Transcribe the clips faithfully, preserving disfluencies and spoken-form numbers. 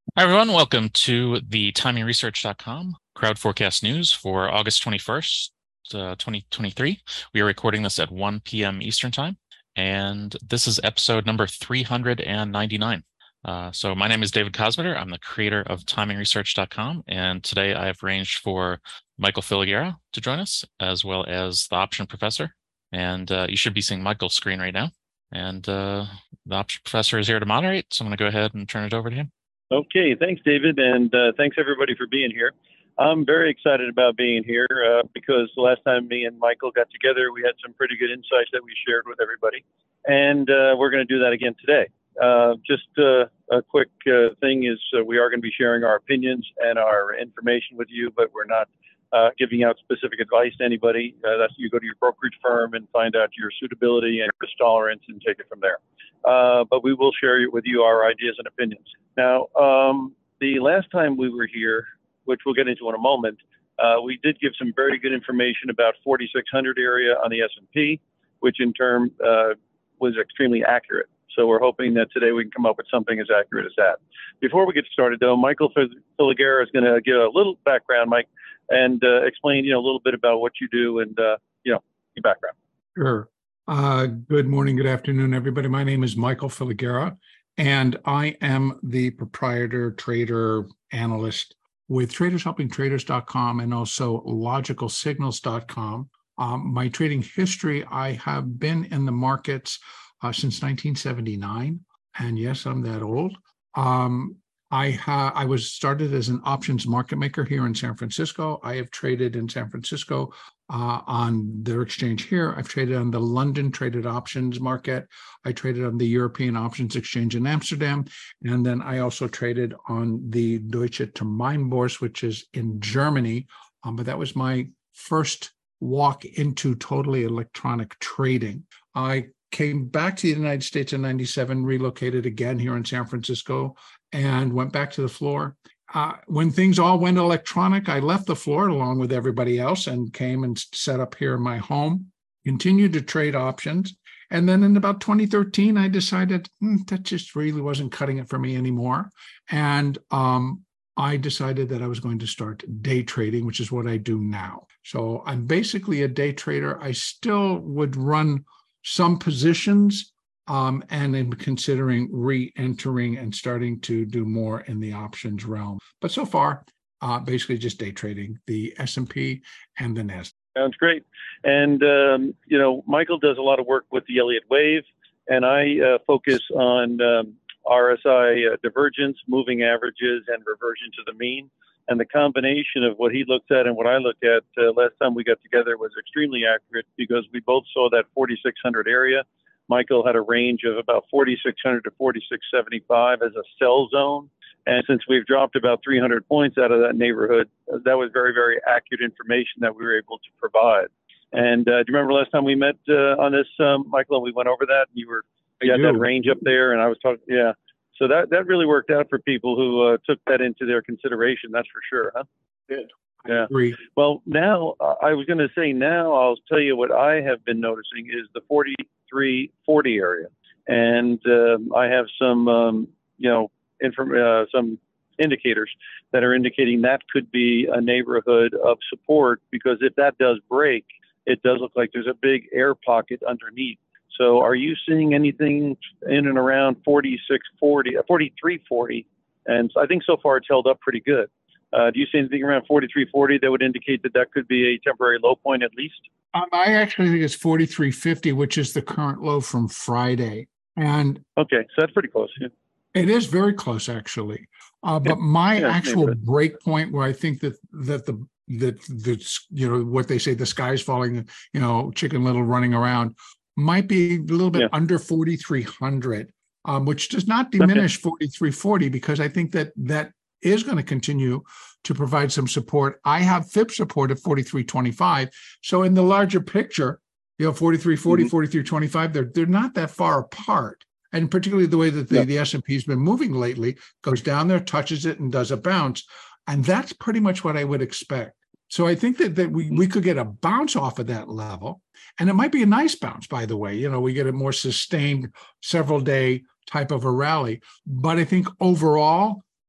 Hi, everyone. Welcome to the timing research dot com crowd forecast news for August twenty-first, uh, twenty twenty-three. We are recording this at one p m Eastern Time, and this is episode number three hundred ninety-nine. Uh, so my name is David Kosmeter. I'm the creator of timing research dot com, and today I have arranged for Michael Filigera to join us, as well as the option professor. And uh, you should be seeing Michael's screen right now. And uh, the option professor is here to moderate, so I'm going to go ahead and turn it over to him. Okay, thanks, David, and uh, thanks everybody for being here. I'm very excited about being here uh, because the last time me and Michael got together, we had some pretty good insights that we shared with everybody, and uh, we're going to do that again today. Uh, just uh, a quick uh, thing is uh, we are going to be sharing our opinions and our information with you, but we're not uh, giving out specific advice to anybody. Uh, that's you go to your brokerage firm and find out your suitability and risk tolerance and take it from there. Uh, but we will share with you our ideas and opinions. Now, um, the last time we were here, which we'll get into in a moment, uh, we did give some very good information about forty-six hundred area on the S and P, which in turn uh, was extremely accurate. So we're hoping that today we can come up with something as accurate as that. Before we get started, though, Michael Filigera is going to give a little background, Mike, and uh, explain, you know, a little bit about what you do and, uh, you know, your background. Sure. Uh, good morning, good afternoon, everybody. My name is Michael Filigera, and I am the proprietor, trader, analyst with traders helping traders dot com and also logical signals dot com. Um, my trading history, I have been in the markets uh, since nineteen seventy-nine, and yes, I'm that old. Um, I ha- I was started as an options market maker here in San Francisco. I have traded in San Francisco uh, on their exchange here. I've traded on the London traded options market. I traded on the European options exchange in Amsterdam. And then I also traded on the Deutsche Terminbörse, which is in Germany. Um, but that was my first walk into totally electronic trading. I came back to the United States in ninety-seven, relocated again here in San Francisco, and went back to the floor. Uh, when things all went electronic, I left the floor along with everybody else and came and set up here in my home, continued to trade options. And then in about twenty thirteen, I decided mm, that just really wasn't cutting it for me anymore. And um, I decided that I was going to start day trading, which is what I do now. So I'm basically a day trader. I still would run some positions, um, and I'm considering re-entering and starting to do more in the options realm. But so far, uh, basically just day trading the S and P and the NASDAQ. Sounds great. And, um, you know, Michael does a lot of work with the Elliott Wave, and I uh, focus on um, R S I uh, divergence, moving averages, and reversion to the mean. And the combination of what he looked at and what I looked at uh, last time we got together was extremely accurate because we both saw that forty-six hundred area. Michael had a range of about forty-six hundred to forty-six seventy-five as a sell zone. And since we've dropped about three hundred points out of that neighborhood, uh, that was very, very accurate information that we were able to provide. And uh, do you remember last time we met uh, on this, um, Michael, and we went over that? You were you had that range up there, and I was talking, yeah. So that, that really worked out for people who uh, took that into their consideration. That's for sure, huh? Good. Yeah. I agree. Well, now uh, I was going to say now I'll tell you what I have been noticing is the forty-three forty area, and um, I have some um, you know inform- uh, some indicators that are indicating that could be a neighborhood of support because if that does break, it does look like there's a big air pocket underneath. So are you seeing anything in and around forty-six forty, forty-three forty? And I think so far it's held up pretty good. Uh, do you see anything around forty-three forty that would indicate that that could be a temporary low point at least? Um, I actually think it's forty-three fifty, which is the current low from Friday. And okay, so that's pretty close. Yeah. It is very close, actually. Uh, but my yeah, actual break point where I think that that the that that's you know what they say the sky's falling, you know, Chicken Little running around, might be a little bit yeah. under forty-three hundred, um, which does not diminish okay. forty-three forty because I think that that is going to continue to provide some support. I have F I B support at forty-three twenty-five. So in the larger picture, you know, forty-three forty, mm-hmm. forty-three twenty-five, they're they're not that far apart. And particularly the way that the, yeah. the S and P has been moving lately, goes down there, touches it, and does a bounce. And that's pretty much what I would expect. So I think that, that we, we could get a bounce off of that level. And it might be a nice bounce, by the way. You know, we get a more sustained several day type of a rally. But I think overall,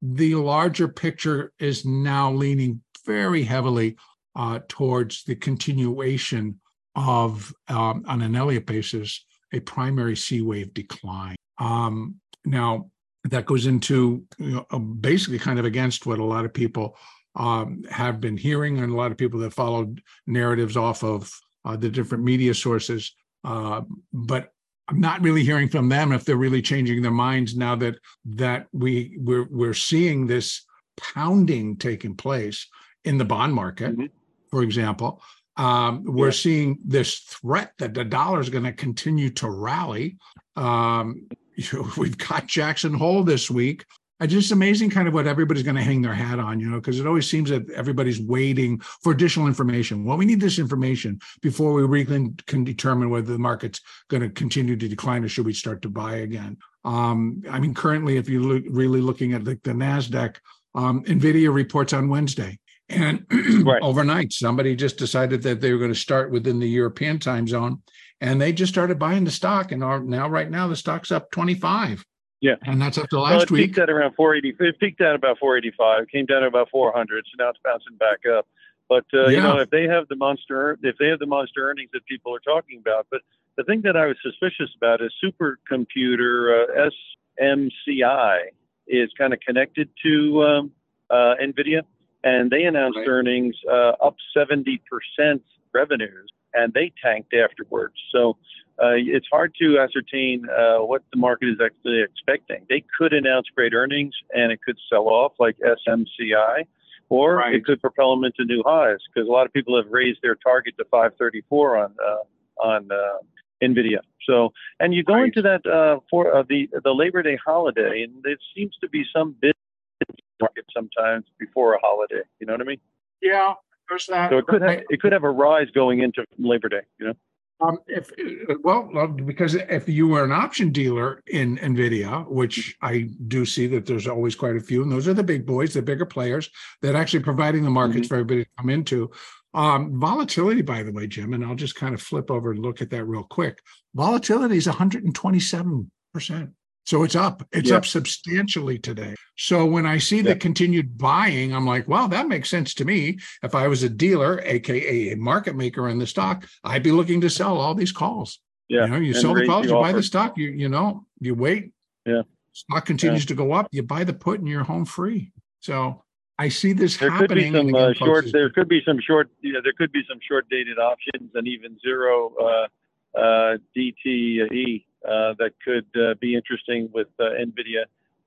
the larger picture is now leaning very heavily uh, towards the continuation of, um, on an Elliott basis, a primary C wave decline. Um, now, that goes into, you know, basically kind of against what a lot of people um, have been hearing, and a lot of people that followed narratives off of uh, the different media sources. Uh, but I'm not really hearing from them if they're really changing their minds now that that we we're we're seeing this pounding taking place in the bond market, mm-hmm. for example. Um, we're yeah. seeing this threat that the dollar is going to continue to rally. Um, you know, we've got Jackson Hole this week. It's just amazing kind of what everybody's going to hang their hat on, you know, because it always seems that everybody's waiting for additional information. Well, we need this information before we really can determine whether the market's going to continue to decline or should we start to buy again. Um, I mean, currently, if you're look, really looking at the, the NASDAQ, um, NVIDIA reports on Wednesday. And right. overnight, somebody just decided that they were going to start within the European time zone, and they just started buying the stock. And are now, right now, the stock's up twenty-five. Yeah, and that's up to last well, it week. It peaked at around four eighty. It peaked at about four eighty-five. Came down to about four hundred. So now it's bouncing back up. But uh, yeah. you know, if they have the monster, if they have the monster earnings that people are talking about, but the thing that I was suspicious about is supercomputer uh, S M C I is kind of connected to um, uh, NVIDIA. And they announced right. earnings uh, up seventy percent revenues, and they tanked afterwards. So uh, it's hard to ascertain uh, what the market is actually expecting. They could announce great earnings, and it could sell off like S M C I, or right. it could propel them into new highs, because a lot of people have raised their target to five thirty-four on uh, on uh, NVIDIA. So, and you go right. into that uh, for uh, the the Labor Day holiday, and there seems to be some bit. Market sometimes before a holiday, you know what I mean? Yeah, there's that. So it could have it could have a rise going into Labor Day, you know. Um, if well, because if you were an option dealer in NVIDIA, which I do see that there's always quite a few, and those are the big boys, the bigger players that are actually providing the markets mm-hmm. for everybody to come into. Um, volatility, by the way, Jim, and I'll just kind of flip over and look at that real quick. Volatility is one hundred twenty-seven percent. So it's up. It's yeah. up substantially today. So when I see yeah. the continued buying, I'm like, well, that makes sense to me. If I was a dealer, A K A a market maker in the stock, I'd be looking to sell all these calls. Yeah. You know, you and sell the calls, you buy the stock, you you know, you wait. Yeah. Stock continues yeah. to go up, you buy the put and you're home free. So I see this there happening. Could be some, uh, short, there could be some short, you know, there could be some short dated options and even zero uh, uh, D T E. Uh, that could uh, be interesting with uh, NVIDIA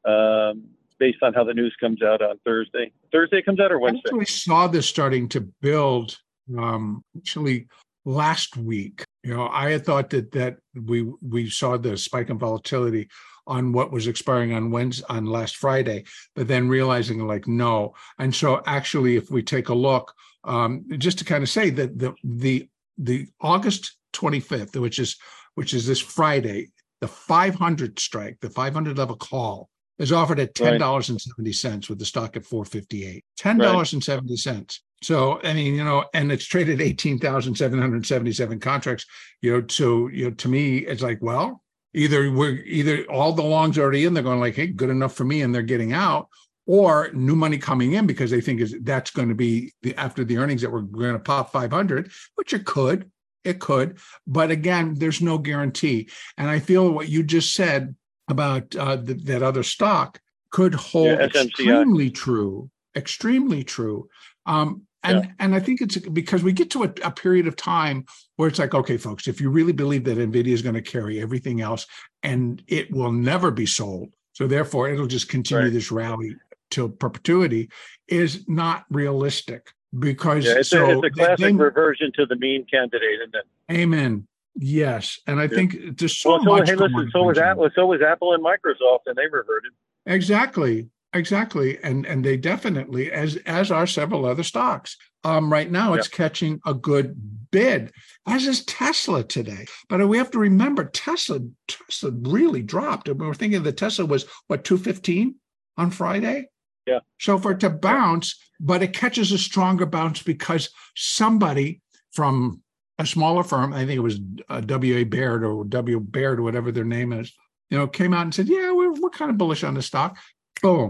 um, based on how the news comes out on Thursday. Thursday comes out or Wednesday? I actually saw this starting to build um, actually last week. You know, I had thought that that we we saw the spike in volatility on what was expiring on Wednesday, on last Friday, but then realizing like, no. And so actually, if we take a look, um, just to kind of say that the the the August twenty-fifth, which is which is this Friday, the five hundred strike, the five hundred level call is offered at ten dollars and seventy cents with the stock at four fifty-eight. ten dollars and seventy cents. So, I mean, you know, and it's traded eighteen thousand seven hundred seventy-seven contracts, you know, so, you know, to me, it's like, well, either we're either all the longs already in, they're going like, hey, good enough for me, and they're getting out, or new money coming in because they think is that's going to be the, after the earnings that we're going to pop five hundred, which it could. It could, but again, there's no guarantee. And I feel what you just said about uh, th- that other stock could hold yeah, extremely true, extremely true. Um, and, yeah. and I think it's because we get to a, a period of time where it's like, okay, folks, if you really believe that NVIDIA is going to carry everything else and it will never be sold, so therefore it'll just continue right. this rally till perpetuity, is not realistic. Because yeah, it's, so a, it's a classic they, reversion to the mean candidate, isn't it? Amen. Yes, and I yeah. think there's so well, so, much. Hey, listen, so was Apple, so was Apple and Microsoft, and they reverted. Exactly, exactly, and and they definitely, as as are several other stocks. Um, right now, it's yeah. catching a good bid, as is Tesla today. But we have to remember, Tesla Tesla really dropped. And we were thinking that Tesla was what two fifteen on Friday. Yeah. So for it to bounce, but it catches a stronger bounce because somebody from a smaller firm, I think it was uh, W A Baird or W Baird or whatever their name is, you know, came out and said, yeah, we're we're kind of bullish on the stock. Boom.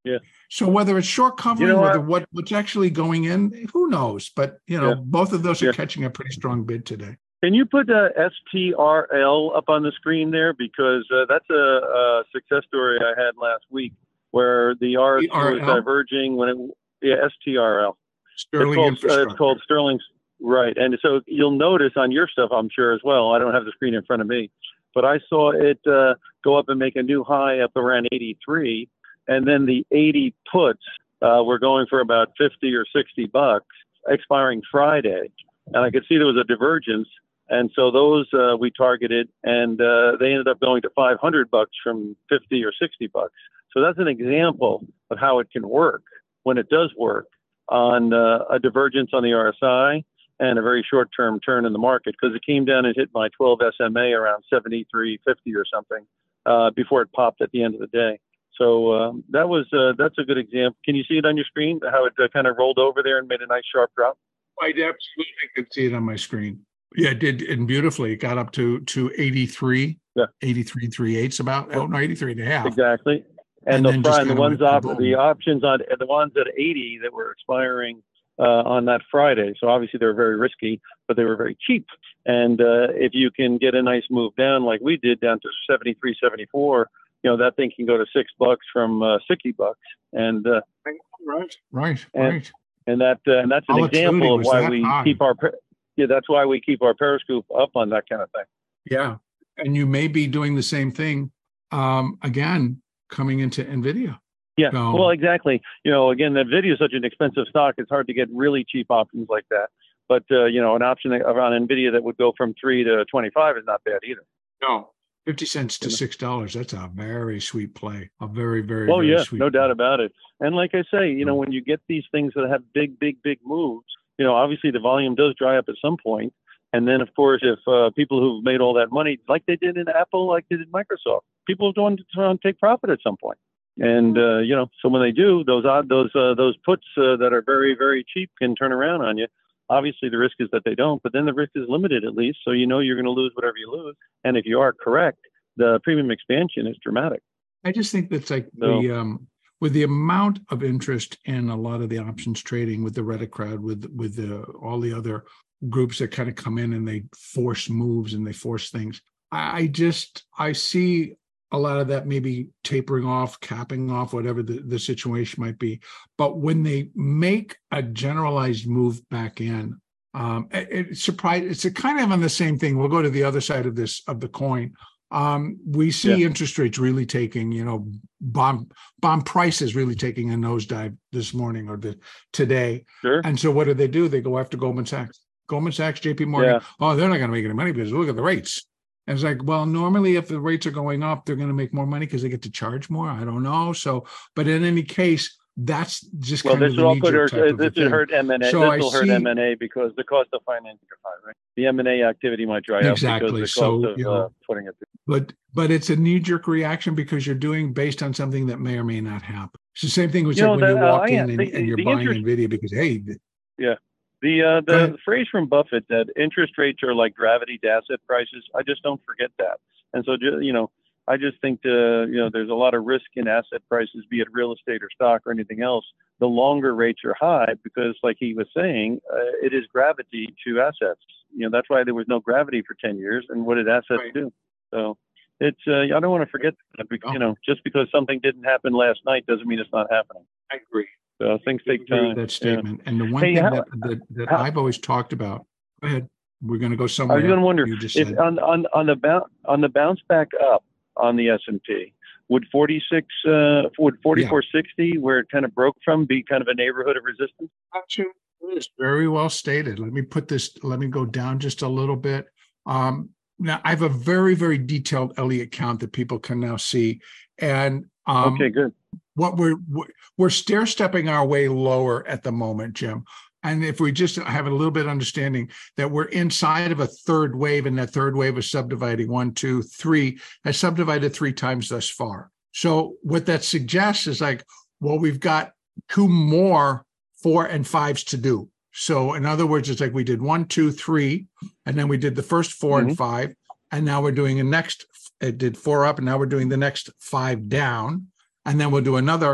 Yeah. So whether it's short covering, You know whether what? what, what's actually going in, who knows? But, you know, Yeah. both of those are Yeah. catching a pretty strong bid today. Can you put uh, S T R L up on the screen there? Because uh, that's a, a success story I had last week where the R S two was diverging when it, yeah, S T R L. Sterling it's called, Infrastructure. Uh, it's called Sterling, right. And so you'll notice on your stuff, I'm sure as well, I don't have the screen in front of me, but I saw it uh, go up and make a new high up around eighty-three. And then the eighty puts uh, were going for about fifty or sixty bucks expiring Friday. And I could see there was a divergence. And so those uh, we targeted, and uh, they ended up going to five hundred bucks from fifty or sixty bucks. So that's an example of how it can work when it does work on uh, a divergence on the R S I and a very short-term turn in the market, because it came down and hit my twelve S M A around seventy-three fifty or something uh, before it popped at the end of the day. So um, that was uh, that's a good example. Can you see it on your screen, how it uh, kind of rolled over there and made a nice sharp drop? I absolutely could see it on my screen. Yeah, it did, and beautifully. It got up to to eighty-three, yeah. eighty-three, three eighths about. Yeah. Oh, no, eighty-three and a half. Exactly. And, and the, and the ones op- the options on the ones at eighty that were expiring uh, on that Friday. So obviously they were very risky, but they were very cheap. And uh, if you can get a nice move down like we did down to seventy-three, seventy-four, you know, that thing can go to six bucks from uh, sixty bucks. And uh, right, right, and, right. And that uh, and that's an example of why we high. keep our yeah that's why we keep our Periscope up on that kind of thing. Yeah, and you may be doing the same thing um, again coming into NVIDIA. Yeah, so, well, exactly. You know, again, NVIDIA is such an expensive stock; it's hard to get really cheap options like that. But uh, you know, an option around NVIDIA that would go from three to twenty-five is not bad either. No. fifty cents to six dollars. That's a very sweet play. A very, very, oh, very yeah, sweet no play. doubt about it. And like I say, you know, when you get these things that have big, big, big moves, you know, obviously the volume does dry up at some point. And then, of course, if uh, people who've made all that money, like they did in Apple, like they did in Microsoft, people are going to try and take profit at some point. And, uh, you know, so when they do, those odd, those uh, those puts uh, that are very, very cheap can turn around on you. Obviously, the risk is that they don't, but then the risk is limited at least. So you know you're going to lose whatever you lose. And if you are correct, the premium expansion is dramatic. I just think that's like so, the um, with the amount of interest in a lot of the options trading, with the Reddit crowd, with with the all the other groups that kind of come in and they force moves and they force things. I, I just I see a lot of that maybe tapering off, capping off, whatever the, the situation might be. But when they make a generalized move back in, um, it, it surprised. It's a kind of on the same thing. We'll go to the other side of this of the coin. Um, we see yeah. interest rates really taking, you know, bond bond prices really taking a nosedive this morning or the today. Sure. And so what do they do? They go after Goldman Sachs. Goldman Sachs, J P Morgan. Yeah. Oh, they're not going to make any money because look at the rates. And it's like, well, normally if the rates are going up, they're going to make more money because they get to charge more. I don't know. So, but in any case, that's just well, kind this of the will hurt, type this will hurt M and A. So this I will hurt see, M and A because the cost of financing is high, right? The M and A activity might dry exactly. up because the so, cost of you know, uh, putting it through. But but it's a knee-jerk reaction because you're doing based on something that may or may not happen. It's the same thing with like when you walk uh, in and, the, and you're buying interest, NVIDIA because, hey. Yeah. The uh, the phrase from Buffett that interest rates are like gravity to asset prices, I just don't forget that. And so, you know, I just think, uh, you know, there's a lot of risk in asset prices, be it real estate or stock or anything else. The longer rates are high because, like he was saying, uh, it is gravity to assets. You know, that's why there was no gravity for ten years. And what did assets right. do? So it's, uh, I don't want to forget that because, you know, just because something didn't happen last night doesn't mean it's not happening. I agree. So things take time. That statement. Yeah. And the one hey, thing how, that, that, that how, I've always talked about, go ahead. We're going to go somewhere. I was going to wonder you just if said. on, on, on the bounce, on the bounce back up on the S and P, would forty-six, uh, would forty-four sixty, yeah. where it kind of broke from, be kind of a neighborhood of resistance? It's very well stated. Let me put this, let me go down just a little bit. Um, now, I have a very, very detailed Elliott count that people can now see. And um, okay, good. What we're, we're stair stepping our way lower at the moment, Jim. And if we just have a little bit of understanding that we're inside of a third wave, and that third wave is subdividing one, two, three, has subdivided three times thus far. So what that suggests is like, well, we've got two more four and fives to do. So in other words, it's like we did one, two, three, and then we did the first four mm-hmm. and five, and now we're doing a next, it did four up, and now we're doing the next five down, and then we'll do another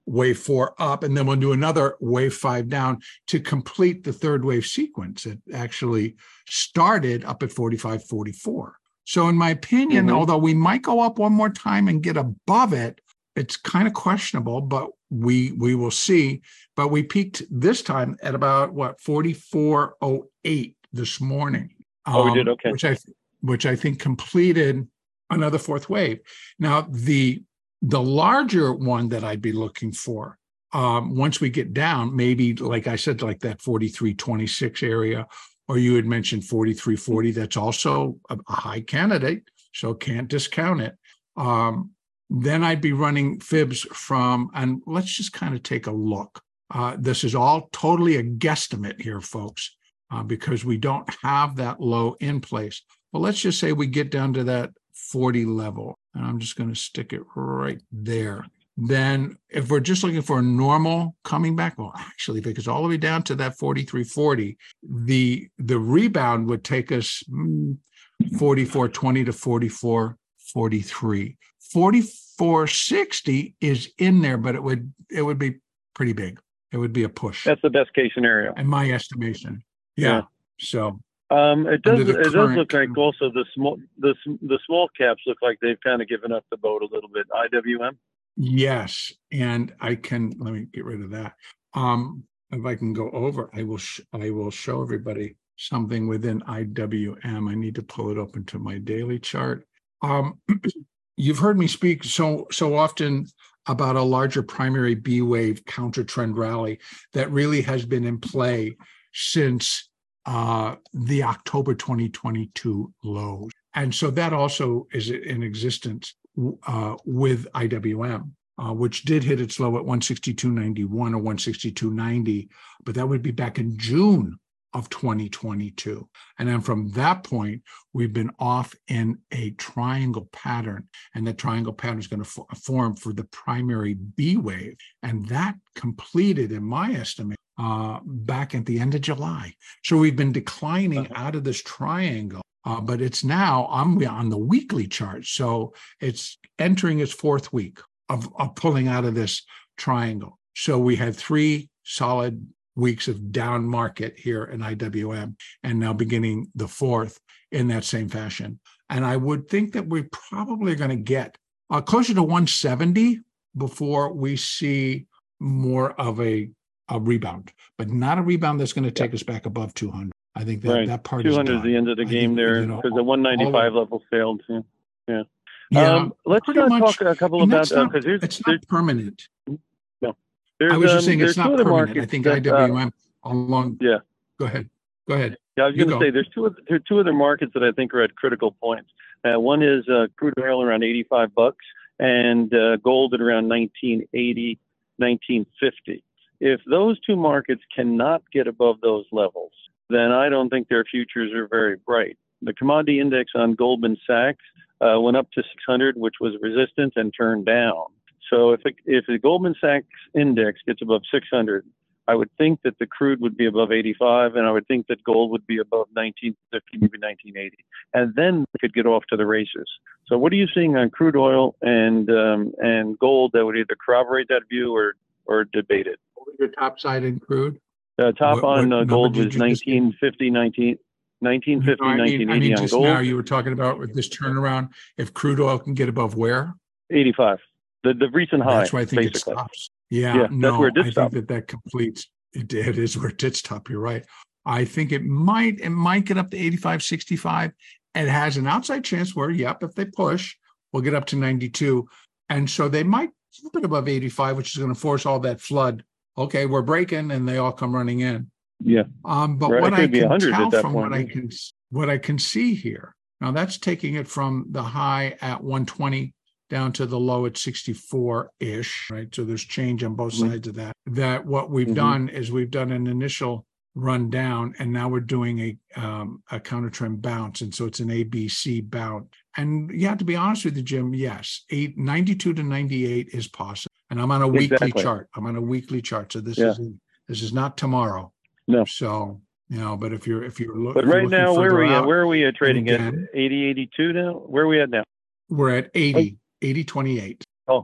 wave four up, and then we'll do another wave five down to complete the third wave sequence. It actually started up at forty-five forty-four. So in my opinion, mm-hmm. although we might go up one more time and get above it, it's kind of questionable, but we we will see. But we peaked this time at about, what, forty-four oh eight this morning. Oh, um, we did? Okay. Which I, which I think completed another fourth wave. Now, the the larger one that I'd be looking for, um, once we get down, maybe, like I said, like that forty-three twenty-six area, or you had mentioned forty-three forty, that's also a, a high candidate, so can't discount it. Um, then I'd be running fibs from, and let's just kind of take a look. Uh, this is all totally a guesstimate here, folks, uh, because we don't have that low in place. But let's just say we get down to that forty level, and I'm just going to stick it right there. Then if we're just looking for a normal coming back, well, actually, if it goes all the way down to that forty-three forty, the the rebound would take us mm, forty-four twenty to forty-four forty-three. forty-four sixty is in there, but it would it would be pretty big. It would be a push. That's the best case scenario, in my estimation. Yeah. yeah. So um, it does it does look like also the small the the small caps look like they've kind of given up the boat a little bit. I W M. Yes, and I can let me get rid of that. Um, if I can go over, I will sh- I will show everybody something within I W M. I need to pull it open to my daily chart. Um, you've heard me speak so so often about a larger primary B wave counter trend rally that really has been in play since uh, the October twenty twenty-two lows, and so that also is in existence uh, with I W M, uh, which did hit its low at one sixty-two ninety-one or one sixty-two ninety, but that would be back in June of twenty twenty-two. And then from that point, we've been off in a triangle pattern, and the triangle pattern is going to fo- form for the primary B wave. And that completed, in my estimate, uh, back at the end of July. So we've been declining out of this triangle, uh, but it's now, I'm on the weekly chart. So it's entering its fourth week of, of pulling out of this triangle. So we had three solid weeks of down market here in I W M, and now beginning the fourth in that same fashion. And I would think that we're probably going to get uh, closer to one seventy before we see more of a, a rebound, but not a rebound that's going to take yeah. us back above two hundred. I think that, right. that part is two hundred is is the end of the game think, there, because you know, the one ninety-five all, level failed. Yeah. Yeah. yeah um, let's uh, much, talk a couple about, because uh, there's it's not permanent. No. There's, I was just saying um, it's not permanent. I think that, I W M uh, along. Yeah. Go ahead. Go ahead. Yeah, I was going to say there's two other, there are two other markets that I think are at critical points. Uh, one is uh, crude oil around eighty-five bucks, and uh, gold at around nineteen eighty, nineteen fifty. If those two markets cannot get above those levels, then I don't think their futures are very bright. The commodity index on Goldman Sachs uh, went up to six hundred, which was resistance, and turned down. So if it, if the Goldman Sachs index gets above six hundred, I would think that the crude would be above eighty-five, and I would think that gold would be above nineteen fifty, maybe nineteen eighty, and then we could get off to the races. So what are you seeing on crude oil and um, and gold that would either corroborate that view or or debate it? What was your top side in crude? Uh, top what, on what uh, gold was nineteen fifty, nineteen, nineteen fifty, no, I mean, nineteen eighty I mean, on just gold. Now you were talking about with this turnaround, if crude oil can get above where? eighty-five. The the recent high. That's where I think basically. it stops. Yeah, yeah no, that's where it did I stop. think that that completes. It, it is where it did stop. You're right. I think it might it might get up to eighty-five, sixty-five. It has an outside chance where, yep, if they push, we'll get up to ninety-two. And so they might flip it above eighty-five, which is going to force all that flood. Okay, we're breaking, and they all come running in. Yeah. Um, but right. what I can tell from point, what I can what I can see here, now that's taking it from the high at one twenty down to the low at sixty-four-ish, right? So there's change on both mm-hmm. sides of that. That what we've mm-hmm. done is we've done an initial run down, and now we're doing a um, a counter trend bounce, and so it's an A B C bounce. And yeah, to be honest with you, Jim, yes, eight, ninety-two to ninety-eight is possible. And I'm on a exactly. weekly chart. I'm on a weekly chart, so this yeah. is this is not tomorrow. No. So you know, but if you're if you're looking, but right now, where are we at? Where are we at trading again, at? eighty, eighty-two now. Where are we at now? We're at eighty. eighty twenty-eight. Oh,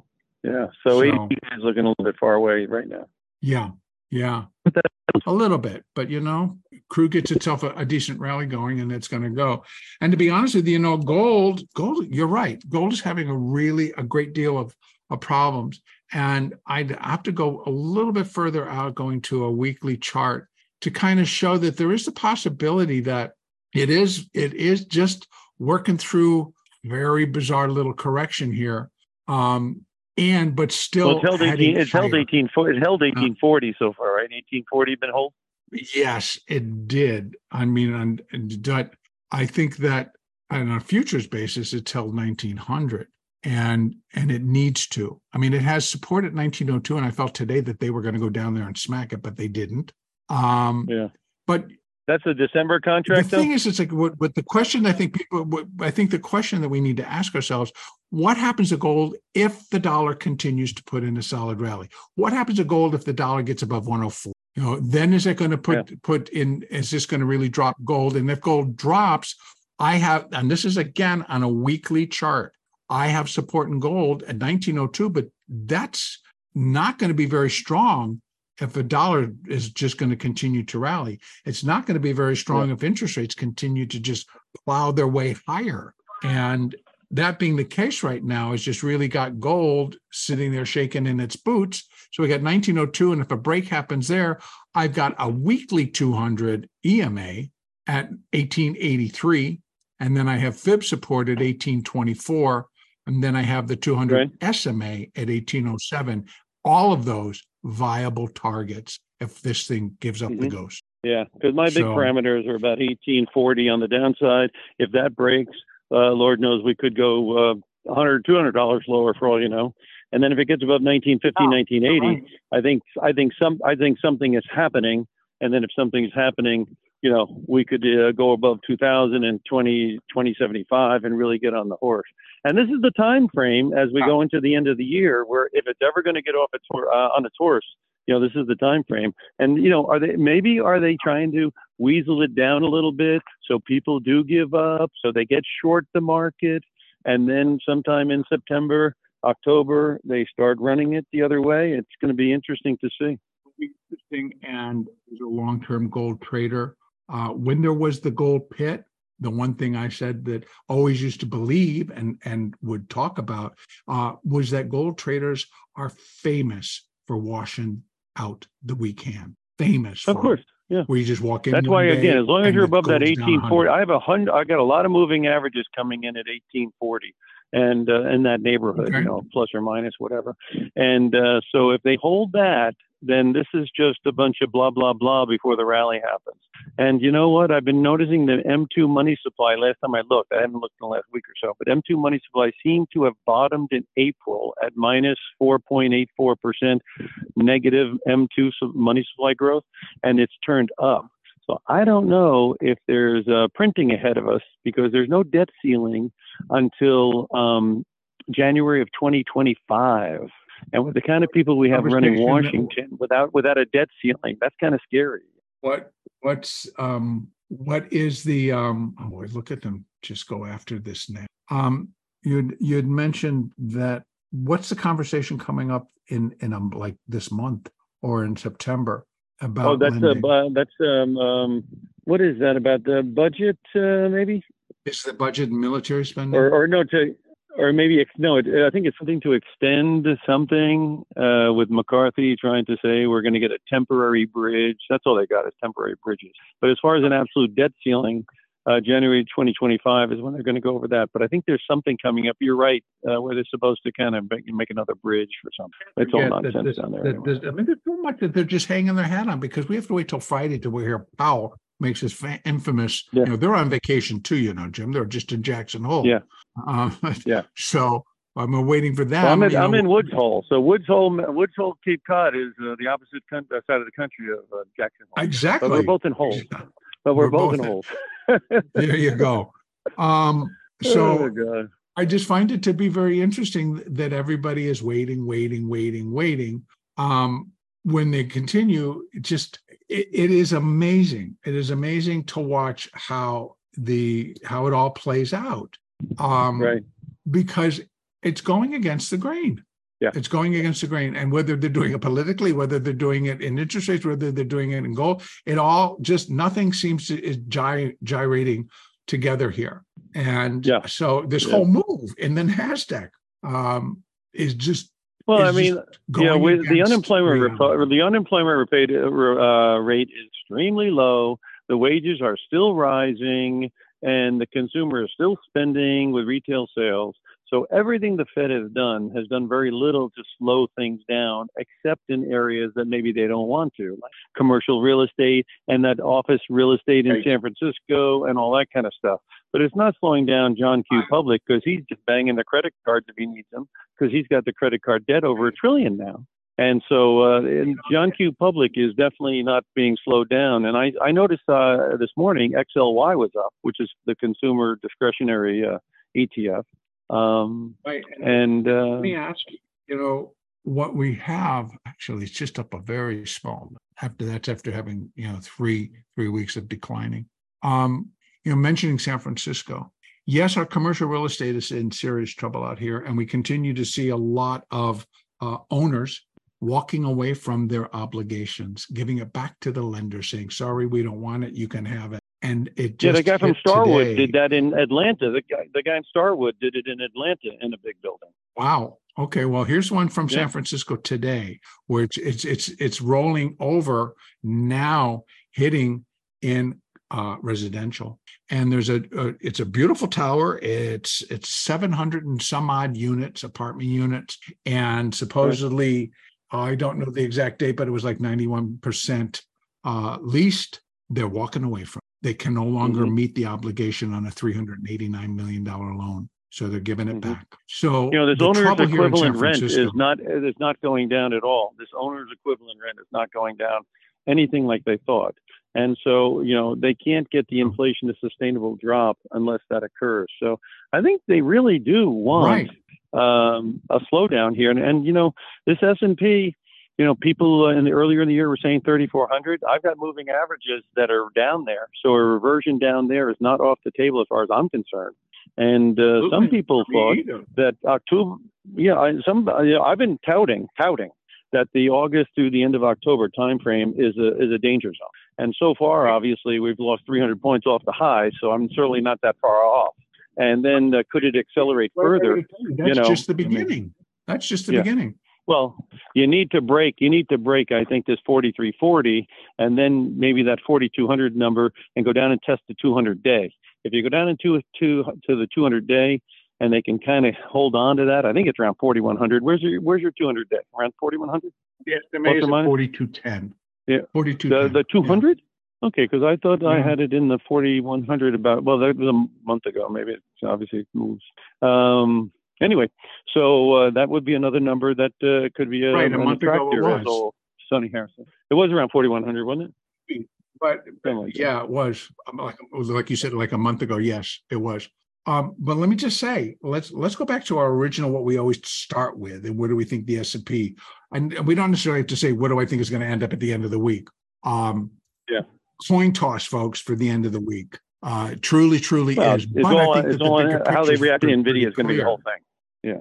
Yeah. So, So- eighteen is looking a little bit far away right now. Yeah, yeah, a little bit, but you know, crew gets itself a, a decent rally going, and it's going to go. And to be honest with you, you know, gold, gold, you're right. Gold is having a really a great deal of, of problems, and I'd have to go a little bit further out, going to a weekly chart to kind of show that there is the possibility that it is it is just working through very bizarre little correction here. Um, And but still, well, it's held eighteen. It's held eighteen. It held eighteen forty so far, right? Eighteen forty been hold. Yes, it did. I mean, and, and that I think that on a futures basis, it's held nineteen hundred, and and it needs to. I mean, it has support at nineteen oh two, and I felt today that they were going to go down there and smack it, but they didn't. Um, yeah, but. That's a December contract. The thing though? is, it's like what, what the question I think people, what, I think the question that we need to ask ourselves: what happens to gold if the dollar continues to put in a solid rally? What happens to gold if the dollar gets above one oh four? You know, then is it going to put yeah. put in? Is this going to really drop gold? And if gold drops, I have, and this is again on a weekly chart, I have support in gold at nineteen oh two, but that's not going to be very strong. If the dollar is just going to continue to rally, it's not going to be very strong yeah. if interest rates continue to just plow their way higher. And that being the case right now is just really got gold sitting there shaking in its boots. So we got nineteen oh two, and if a break happens there, I've got a weekly two hundred E M A at eighteen eighty-three, and then I have fib support at eighteen twenty-four, and then I have the two hundred right. S M A at eighteen oh seven. All of those viable targets if this thing gives up mm-hmm. the ghost. Yeah, because my big so, parameters are about eighteen forty on the downside. If that breaks, uh, Lord knows we could go uh, one hundred, two hundred dollars lower for all you know. And then if it gets above nineteen fifty, oh, nineteen eighty, right. I think I think some I think something is happening. And then if something is happening, you know, we could uh, go above two thousand and twenty, twenty seventy-five and really get on the horse. And this is the time frame as we go into the end of the year where if it's ever going to get off its uh, on its horse, you know, this is the time frame. And, you know, are they maybe are they trying to weasel it down a little bit so people do give up, so they get short the market, and then sometime in September, October, they start running it the other way? It's going to be interesting to see. Interesting. And as a long-term gold trader, uh, when there was the gold pit, the one thing I said that always used to believe and, and would talk about uh, was that gold traders are famous for washing out the weak hand. Famous. For of course. Yeah. Where you just walk in. That's why, again, as long as you're above that eighteen forty, I have a hundred, I got a lot of moving averages coming in at eighteen forty and uh, in that neighborhood, okay. you know, plus or minus whatever. And uh, so if they hold that, then this is just a bunch of blah, blah, blah before the rally happens. And you know what? I've been noticing the M two money supply last time I looked. I haven't looked in the last week or so, but M two money supply seemed to have bottomed in April at minus four point eight four percent negative M two money supply growth, and it's turned up. So I don't know if there's uh, printing ahead of us because there's no debt ceiling until um, January of twenty twenty-five. And with the kind of people we have running Washington without without a debt ceiling, that's kind of scary. What what's um what is the um oh look at them just go after this now. Um you'd you'd mentioned that what's the conversation coming up in in um like this month or in September about oh that's uh, uh that's um um what is that about the budget uh, maybe? Is the budget military spending or or no to Or maybe, no, I think it's something to extend something uh, with McCarthy trying to say we're going to get a temporary bridge. That's all they got is temporary bridges. But as far as an absolute debt ceiling, uh, January twenty twenty-five is when they're going to go over that. But I think there's something coming up. You're right, uh, where they're supposed to kind of make, make another bridge for something. It's all nonsense this, down there. This, anyway. this, I mean, there's so much that they're just hanging their hat on because we have to wait till Friday to hear Powell makes his fa- infamous, yeah. you know, they're on vacation too, you know, Jim. They're just in Jackson Hole. Yeah. Um, yeah. So I'm waiting for them. Well, I'm, in, you I'm know. in Woods Hole. So Woods Hole, Woods Hole, Cape Cod is uh, the opposite con- side of the country of uh, Jackson Hole. Exactly. But we're both in holes. But we're, we're both, both in holes. There you go. Um, so oh, God. I just find it to be very interesting that everybody is waiting, waiting, waiting, waiting. Um, when they continue, it just it, it is amazing. It is amazing to watch how the how it all plays out. Um, right. Because it's going against the grain. Yeah. It's going against the grain. And whether they're doing it politically, whether they're doing it in interest rates, whether they're doing it in gold, it all just nothing seems to is gy- gyrating together here. And yeah. so this yeah. whole move in the NASDAQ um, is just well, is I mean, you know, with the unemployment rep- the unemployment rate uh, rate is extremely low. The wages are still rising, and the consumer is still spending with retail sales. So everything the Fed has done has done very little to slow things down, except in areas that maybe they don't want to, like commercial real estate and that office real estate in right. San Francisco and all that kind of stuff. But it's not slowing down John Q. Public because he's just banging the credit cards if he needs them, because he's got the credit card debt over a trillion now. And so uh, and John Q. Public is definitely not being slowed down. And I, I noticed uh, this morning X L Y was up, which is the consumer discretionary uh, E T F. Um, right. And uh, let me ask you, you know, what we have actually it's just up a very small. After that's after having you know three three weeks of declining. Um, you know, mentioning San Francisco. Yes, our commercial real estate is in serious trouble out here, and we continue to see a lot of uh, owners walking away from their obligations, giving it back to the lender, saying, "Sorry, we don't want it. You can have it." And it just yeah, the guy from Starwood today. did that in Atlanta. The guy, the guy in Starwood did it in Atlanta in a big building. Wow. Okay. Well, here's one from yeah. San Francisco today, where it's it's it's it's rolling over now, hitting in uh, residential. And there's a, a it's a beautiful tower. It's it's seven hundred and some odd units, apartment units, and supposedly right. I don't know the exact date, but it was like ninety-one percent uh, leased. They're walking away from. They can no longer mm-hmm. meet the obligation on a three hundred eighty-nine million dollars loan. So they're giving it mm-hmm. back. So you know, this the owner's equivalent rent is not is not going down at all. This owner's equivalent rent is not going down anything like they thought. And so, you know, they can't get the inflation to sustainable drop unless that occurs. So I think they really do want right. um, a slowdown here. And, and, you know, this S and P, you know, people in the earlier in the year were saying thirty-four hundred. I've got moving averages that are down there. So a reversion down there is not off the table as far as I'm concerned. And uh, some people thought either. that October, yeah, I, some, you know, I've been touting, touting that the August through the end of October timeframe is a is a danger zone. And so far, obviously, we've lost three hundred points off the high, so I'm certainly not that far off. And then uh, could it accelerate well, further? That's you know, just the beginning. I mean, that's just the yeah. beginning. Well, you need to break. You need to break. I think this forty-three forty, and then maybe that forty-two hundred number, and go down and test the two hundred day. If you go down into to to the two hundred day, and they can kind of hold on to that, I think it's around forty-one hundred. Where's your Where's your two hundred day? Around forty-one hundred? The estimate is forty-two ten. Yeah, forty-two. The the two hundred. Yeah. Okay, because I thought yeah. I had it in the forty-one hundred about. Well, that was a month ago. Maybe it obviously it moves. Um. Anyway, so uh, that would be another number that uh, could be a, right, a an month ago it was. As old Sonny Harrison. It was around forty-one hundred, wasn't it? But, but like yeah, it was. Like, it was like you said, like a month ago. Yes, it was. Um, but let me just say, let's let's go back to our original, what we always start with, and where do we think the S and P? And we don't necessarily have to say, what do I think is going to end up at the end of the week? Um, yeah. Coin toss, folks, for the end of the week. Uh, truly, truly well, is. It's but all, I think it's all how they react to NVIDIA is going to be the whole thing. Yeah.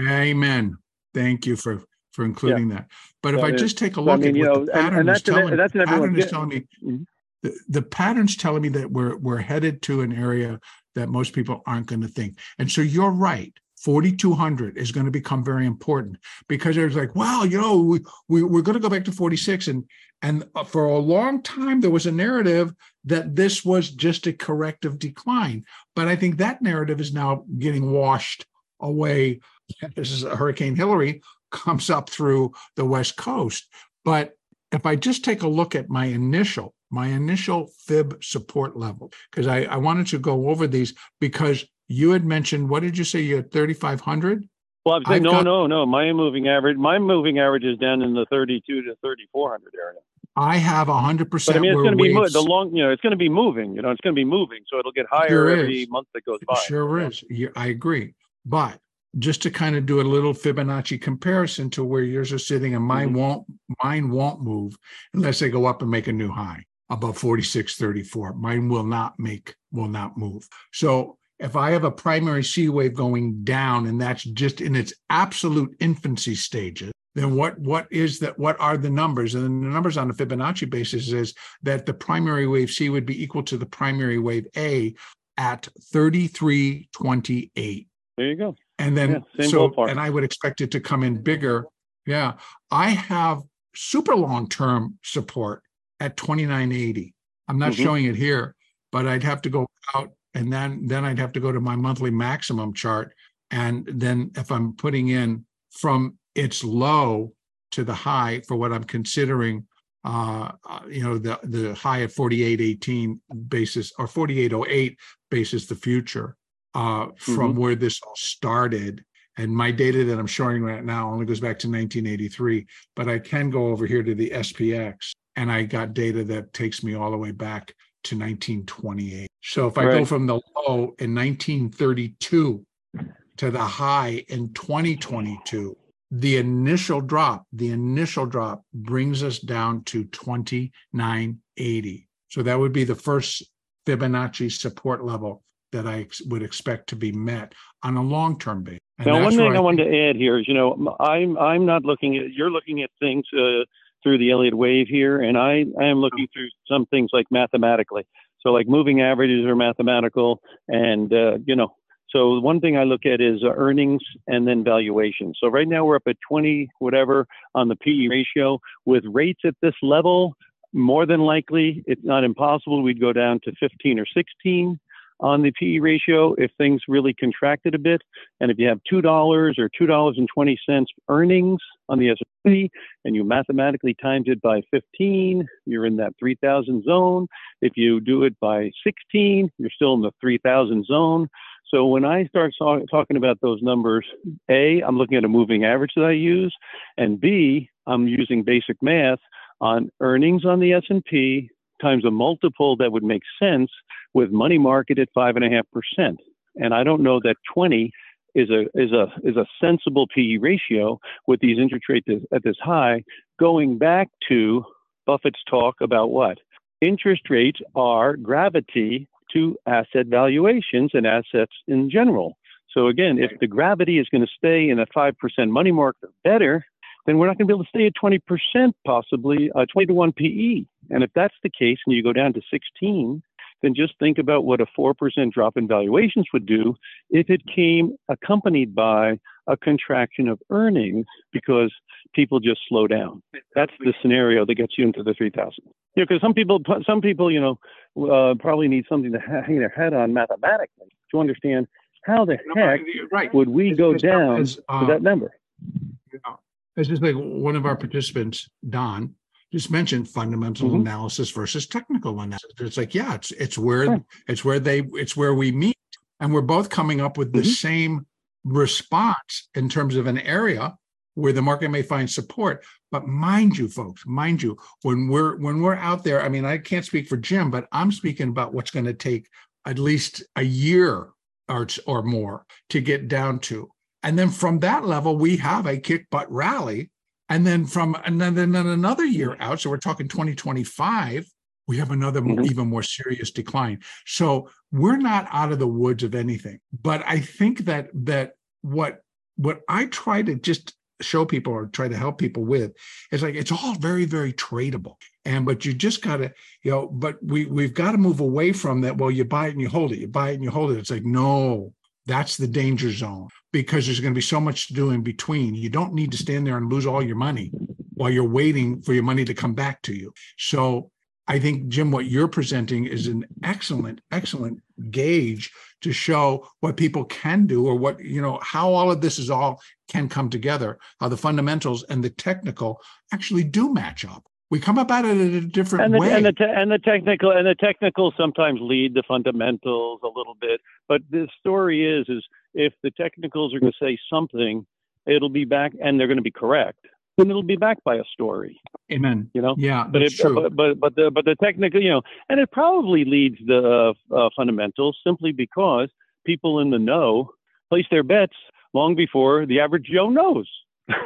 Amen. Thank you for for including yeah. that. But if so I just take a look I mean, at what know, the pattern and, and is telling, that's the pattern is telling me, mm-hmm. the, the pattern's telling me that we're we're headed to an area that most people aren't going to think. And so you're right. forty-two hundred is going to become very important, because there's like, well, you know, we, we, we're going to go back to forty-six. And, and for a long time, there was a narrative that this was just a corrective decline. But I think that narrative is now getting washed away. This is Hurricane Hillary comes up through the West Coast. But if I just take a look at my initial, my initial fib support level, because I, I wanted to go over these, because you had mentioned, what did you say? You had thirty-five hundred? Well, I'm saying, no, got, no, no. My moving average, my moving average is down in the thirty-two to thirty-four hundred area. I have one hundred percent. But I mean, it's going to be mo- the long, you know, it's going to be moving. You know, it's going to be moving, so it'll get higher sure every is. month that goes by. Sure is. Yeah, I agree. But just to kind of do a little Fibonacci comparison to where yours are sitting, and mine mm-hmm. won't, mine won't move unless they go up and make a new high above forty-six thirty-four. Mine will not make, will not move. So if I have a primary C wave going down and that's just in its absolute infancy stages, then what what is that? What are the numbers? And the numbers on the Fibonacci basis is that the primary wave C would be equal to the primary wave A at thirty-three twenty-eight. There you go. And then yeah, same so ballpark. and I would expect it to come in bigger. Yeah, I have super long-term support at twenty-nine eighty. I'm not mm-hmm. showing it here, but I'd have to go out and then then I'd have to go to my monthly maximum chart. And then if I'm putting in from its low to the high for what I'm considering, uh, you know, the the high at forty-eight eighteen basis or forty-eight oh eight basis the future uh, from mm-hmm. where this all started. And my data that I'm showing right now only goes back to nineteen eighty-three, but I can go over here to the S P X and I got data that takes me all the way back to nineteen twenty-eight. So if I right. go from the low in nineteen thirty-two to the high in twenty twenty-two, the initial drop, the initial drop brings us down to twenty-nine eighty. So that would be the first Fibonacci support level that I ex- would expect to be met on a long-term basis. And now, one thing I, I wanted think- to add here is, you know, I'm I'm not looking at, you're looking at things uh, through the Elliott wave here, and I, I am looking through some things like mathematically. So like moving averages are mathematical, and, uh, you know, so one thing I look at is uh, earnings and then valuation. So right now we're up at twenty, whatever, on the P E ratio. With rates at this level, more than likely, it's not impossible, we'd go down to fifteen or sixteen on the P E ratio if things really contracted a bit. And if you have two dollars or two dollars and twenty cents earnings on the S and P and you mathematically times it by fifteen, you're in that three thousand zone. If you do it by sixteen, you're still in the three thousand zone. So when I start so- talking about those numbers, A, I'm looking at a moving average that I use, and B, I'm using basic math on earnings on the S and P times a multiple that would make sense with money market at five and a half percent. And I don't know that twenty is a is a is a sensible P E ratio with these interest rates at this high. Going back to Buffett's talk about what interest rates are gravity to asset valuations and assets in general. So again, if the gravity is going to stay in a five percent money market or better, then we're not going to be able to stay at twenty percent, possibly uh, twenty to one P E. And if that's the case and you go down to sixteen, then just think about what a four percent drop in valuations would do if it came accompanied by a contraction of earnings because people just slow down. That's the scenario that gets you into the three thousand. You know, because some people, some people, you know, uh, probably need something to hang their head on mathematically to understand how the heck right. would we it's, go it's, down it's, uh, to that number. Yeah. It's just like one of our participants, Don, just mentioned fundamental mm-hmm. analysis versus technical analysis. It's like, yeah, it's it's where sure. it's where they it's where we meet, and we're both coming up with the mm-hmm. same response in terms of an area where the market may find support. But mind you, folks, mind you, when we're when we're out there, I mean, I can't speak for Jim, but I'm speaking about what's going to take at least a year or or more to get down to. And then from that level, we have a kick butt rally. And then from and then, then another year out, so we're talking twenty twenty-five, we have another mm-hmm. even more serious decline. So we're not out of the woods of anything. But I think that that what what I try to just show people or try to help people with is like it's all very, very tradable. And but you just gotta, you know, but we we've got to move away from that. Well, you buy it and you hold it, you buy it and you hold it. It's like, no. That's the danger zone because there's going to be so much to do in between. You don't need to stand there and lose all your money while you're waiting for your money to come back to you. So I think, Jim, what you're presenting is an excellent, excellent gauge to show what people can do or what, you know, how all of this is all can come together, how the fundamentals and the technical actually do match up. We come about it in a different and the, way. And the, te- and the technical and the technical sometimes lead the fundamentals a little bit. But the story is, is if the technicals are going to say something, it'll be back and they're going to be correct. Then it'll be backed by a story. Amen. You know? Yeah, but that's it, true. But, but, but the, but the technical, you know, and it probably leads the uh, uh, fundamentals simply because people in the know place their bets long before the average Joe knows.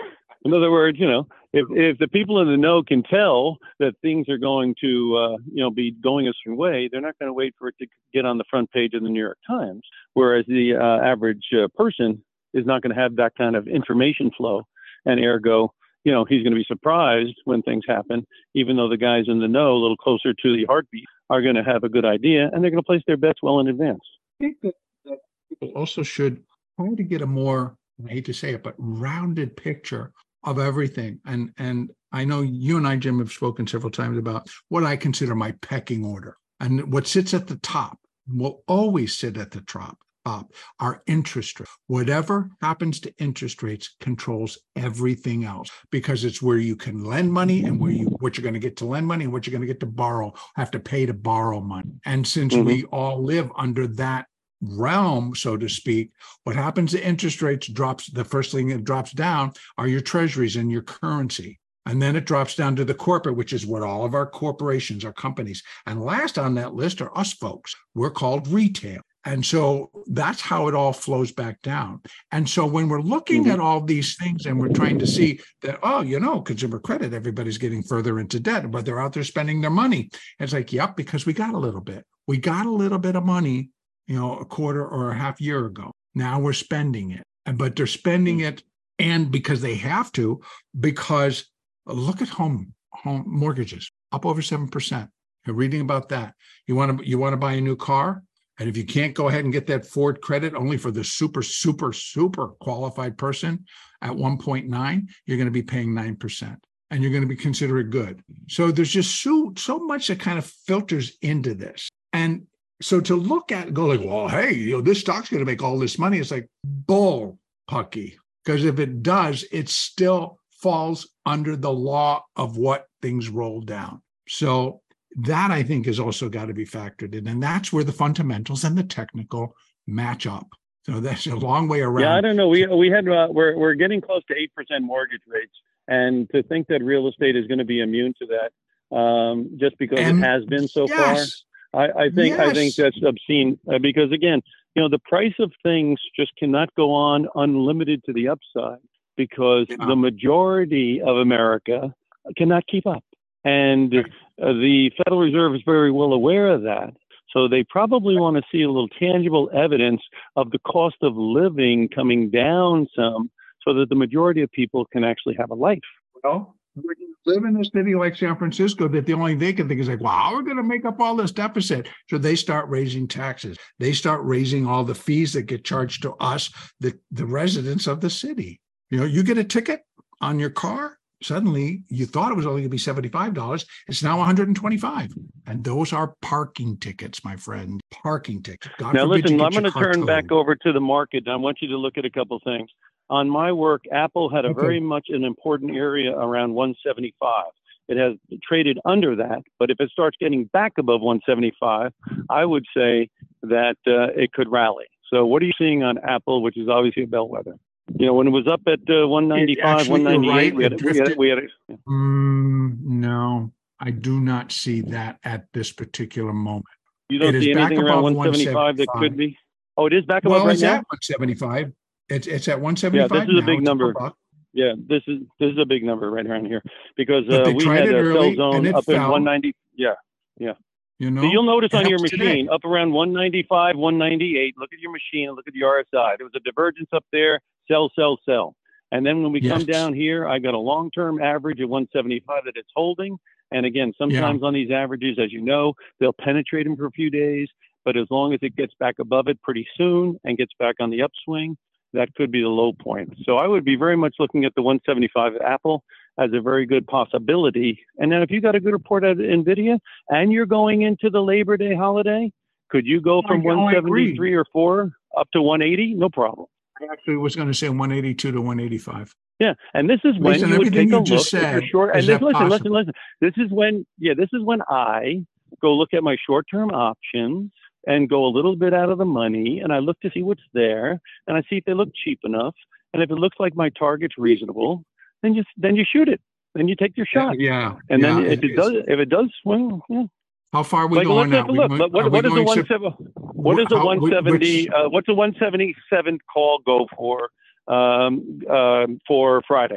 In other words, you know, if, if the people in the know can tell that things are going to, uh, you know, be going a certain way, they're not going to wait for it to get on the front page of the New York Times. Whereas the uh, average uh, person is not going to have that kind of information flow, and ergo, you know, he's going to be surprised when things happen, even though the guys in the know, a little closer to the heartbeat, are going to have a good idea, and they're going to place their bets well in advance. I think that, that people also should try to get a more, I hate to say it, but rounded picture of everything. And and I know you and I, Jim, have spoken several times about what I consider my pecking order. And what sits at the top will always sit at the top. Up our interest rate. Whatever happens to interest rates controls everything else, because it's where you can lend money and where you what you're going to get to lend money and what you're going to get to borrow, have to pay to borrow money. And since mm-hmm. we all live under that realm, so to speak, what happens to interest rates drops. The first thing that drops down are your treasuries and your currency. And then it drops down to the corporate, which is what all of our corporations, our companies. And last on that list are us folks. We're called retail. And so that's how it all flows back down. And so when we're looking at all these things and we're trying to see that, oh, you know, consumer credit, everybody's getting further into debt, but they're out there spending their money. It's like, yep, because we got a little bit. We got a little bit of money, you know, a quarter or a half year ago. Now we're spending it. But they're spending it, and because they have to, because look at home home mortgages, up over seven percent. You're reading about that. You want to you want to buy a new car? And if you can't go ahead and get that Ford credit only for the super, super, super qualified person at one point nine, you're going to be paying nine percent, and you're going to be considered good. So there's just so, so much that kind of filters into this. And so to look at it, go like, well, hey, you know, this stock's going to make all this money. It's like bull pucky, because if it does, it still falls under the law of what things roll down. So that, I think, has also got to be factored in. And that's where the fundamentals and the technical match up. So that's a long way around. Yeah, I don't know. We we had uh, we're we're getting close to eight percent mortgage rates, and to think that real estate is going to be immune to that, um, just because and, it has been so yes, far, I, I think yes. I think that's obscene. Uh, because again, you know, the price of things just cannot go on unlimited to the upside, because yeah. the majority of America cannot keep up. And uh, the Federal Reserve is very well aware of that. So they probably want to see a little tangible evidence of the cost of living coming down some, so that the majority of people can actually have a life. Well, when you live in a city like San Francisco, that the only they can think is like, wow, we're going to make up all this deficit. So they start raising taxes. They start raising all the fees that get charged to us, the, the residents of the city. You know, you get a ticket on your car. Suddenly, you thought it was only going to be seventy-five dollars. It's now one hundred twenty-five dollars. And those are parking tickets, my friend. Parking tickets. God now, listen, I'm going to turn towed. back over to the market. I want you to look at a couple things. On my work, Apple had a okay. very much an important area around one seventy-five. It has traded under that, but if it starts getting back above one seventy-five, I would say that uh, it could rally. So what are you seeing on Apple, which is obviously a bellwether? You know, when it was up at uh, one ninety-five, actually, one ninety-eight, right. we, had, we, had, we had a, yeah. mm, no, I do not see that at this particular moment. You don't it see anything around one seventy-five that could be? Oh, it is back above well, right it's now? at one seventy-five. It's it's at one seventy-five. Yeah, this is now. a big it's number. Yeah, this is this is a big number right around here, because uh, we had a sell zone up at one ninety. Yeah, yeah. You know, so you'll notice on your machine today. up around one ninety-five, one ninety-eight. Look at your machine and look at the R S I. There was a divergence up there. Sell, sell, sell. And then when we yes. come down here, I got a long-term average of one seventy-five that it's holding. And again, sometimes yeah. on these averages, as you know, they'll penetrate them for a few days. But as long as it gets back above it pretty soon and gets back on the upswing, that could be the low point. So I would be very much looking at the one seventy-five Apple as a very good possibility. And then if you got a good report at NVIDIA and you're going into the Labor Day holiday, could you go from I, one seventy-three or four up to one eighty? No problem. I actually was going to say one eighty-two to one eighty-five. Yeah, and this is when listen, you would take you a look said, at your short. And this, listen, possible? listen, listen. This is when, yeah, this is when I go look at my short-term options and go a little bit out of the money, and I look to see what's there, and I see if they look cheap enough, and if it looks like my target's reasonable, then you then you shoot it, then you take your shot. Yeah, and yeah, then if it, it does, if it does swing, yeah. How far are we like, going let's now? Look, what, what, what is the one seventy? What is the one seventy? Uh, what's the one seventy-seven call go for um, uh, for Friday?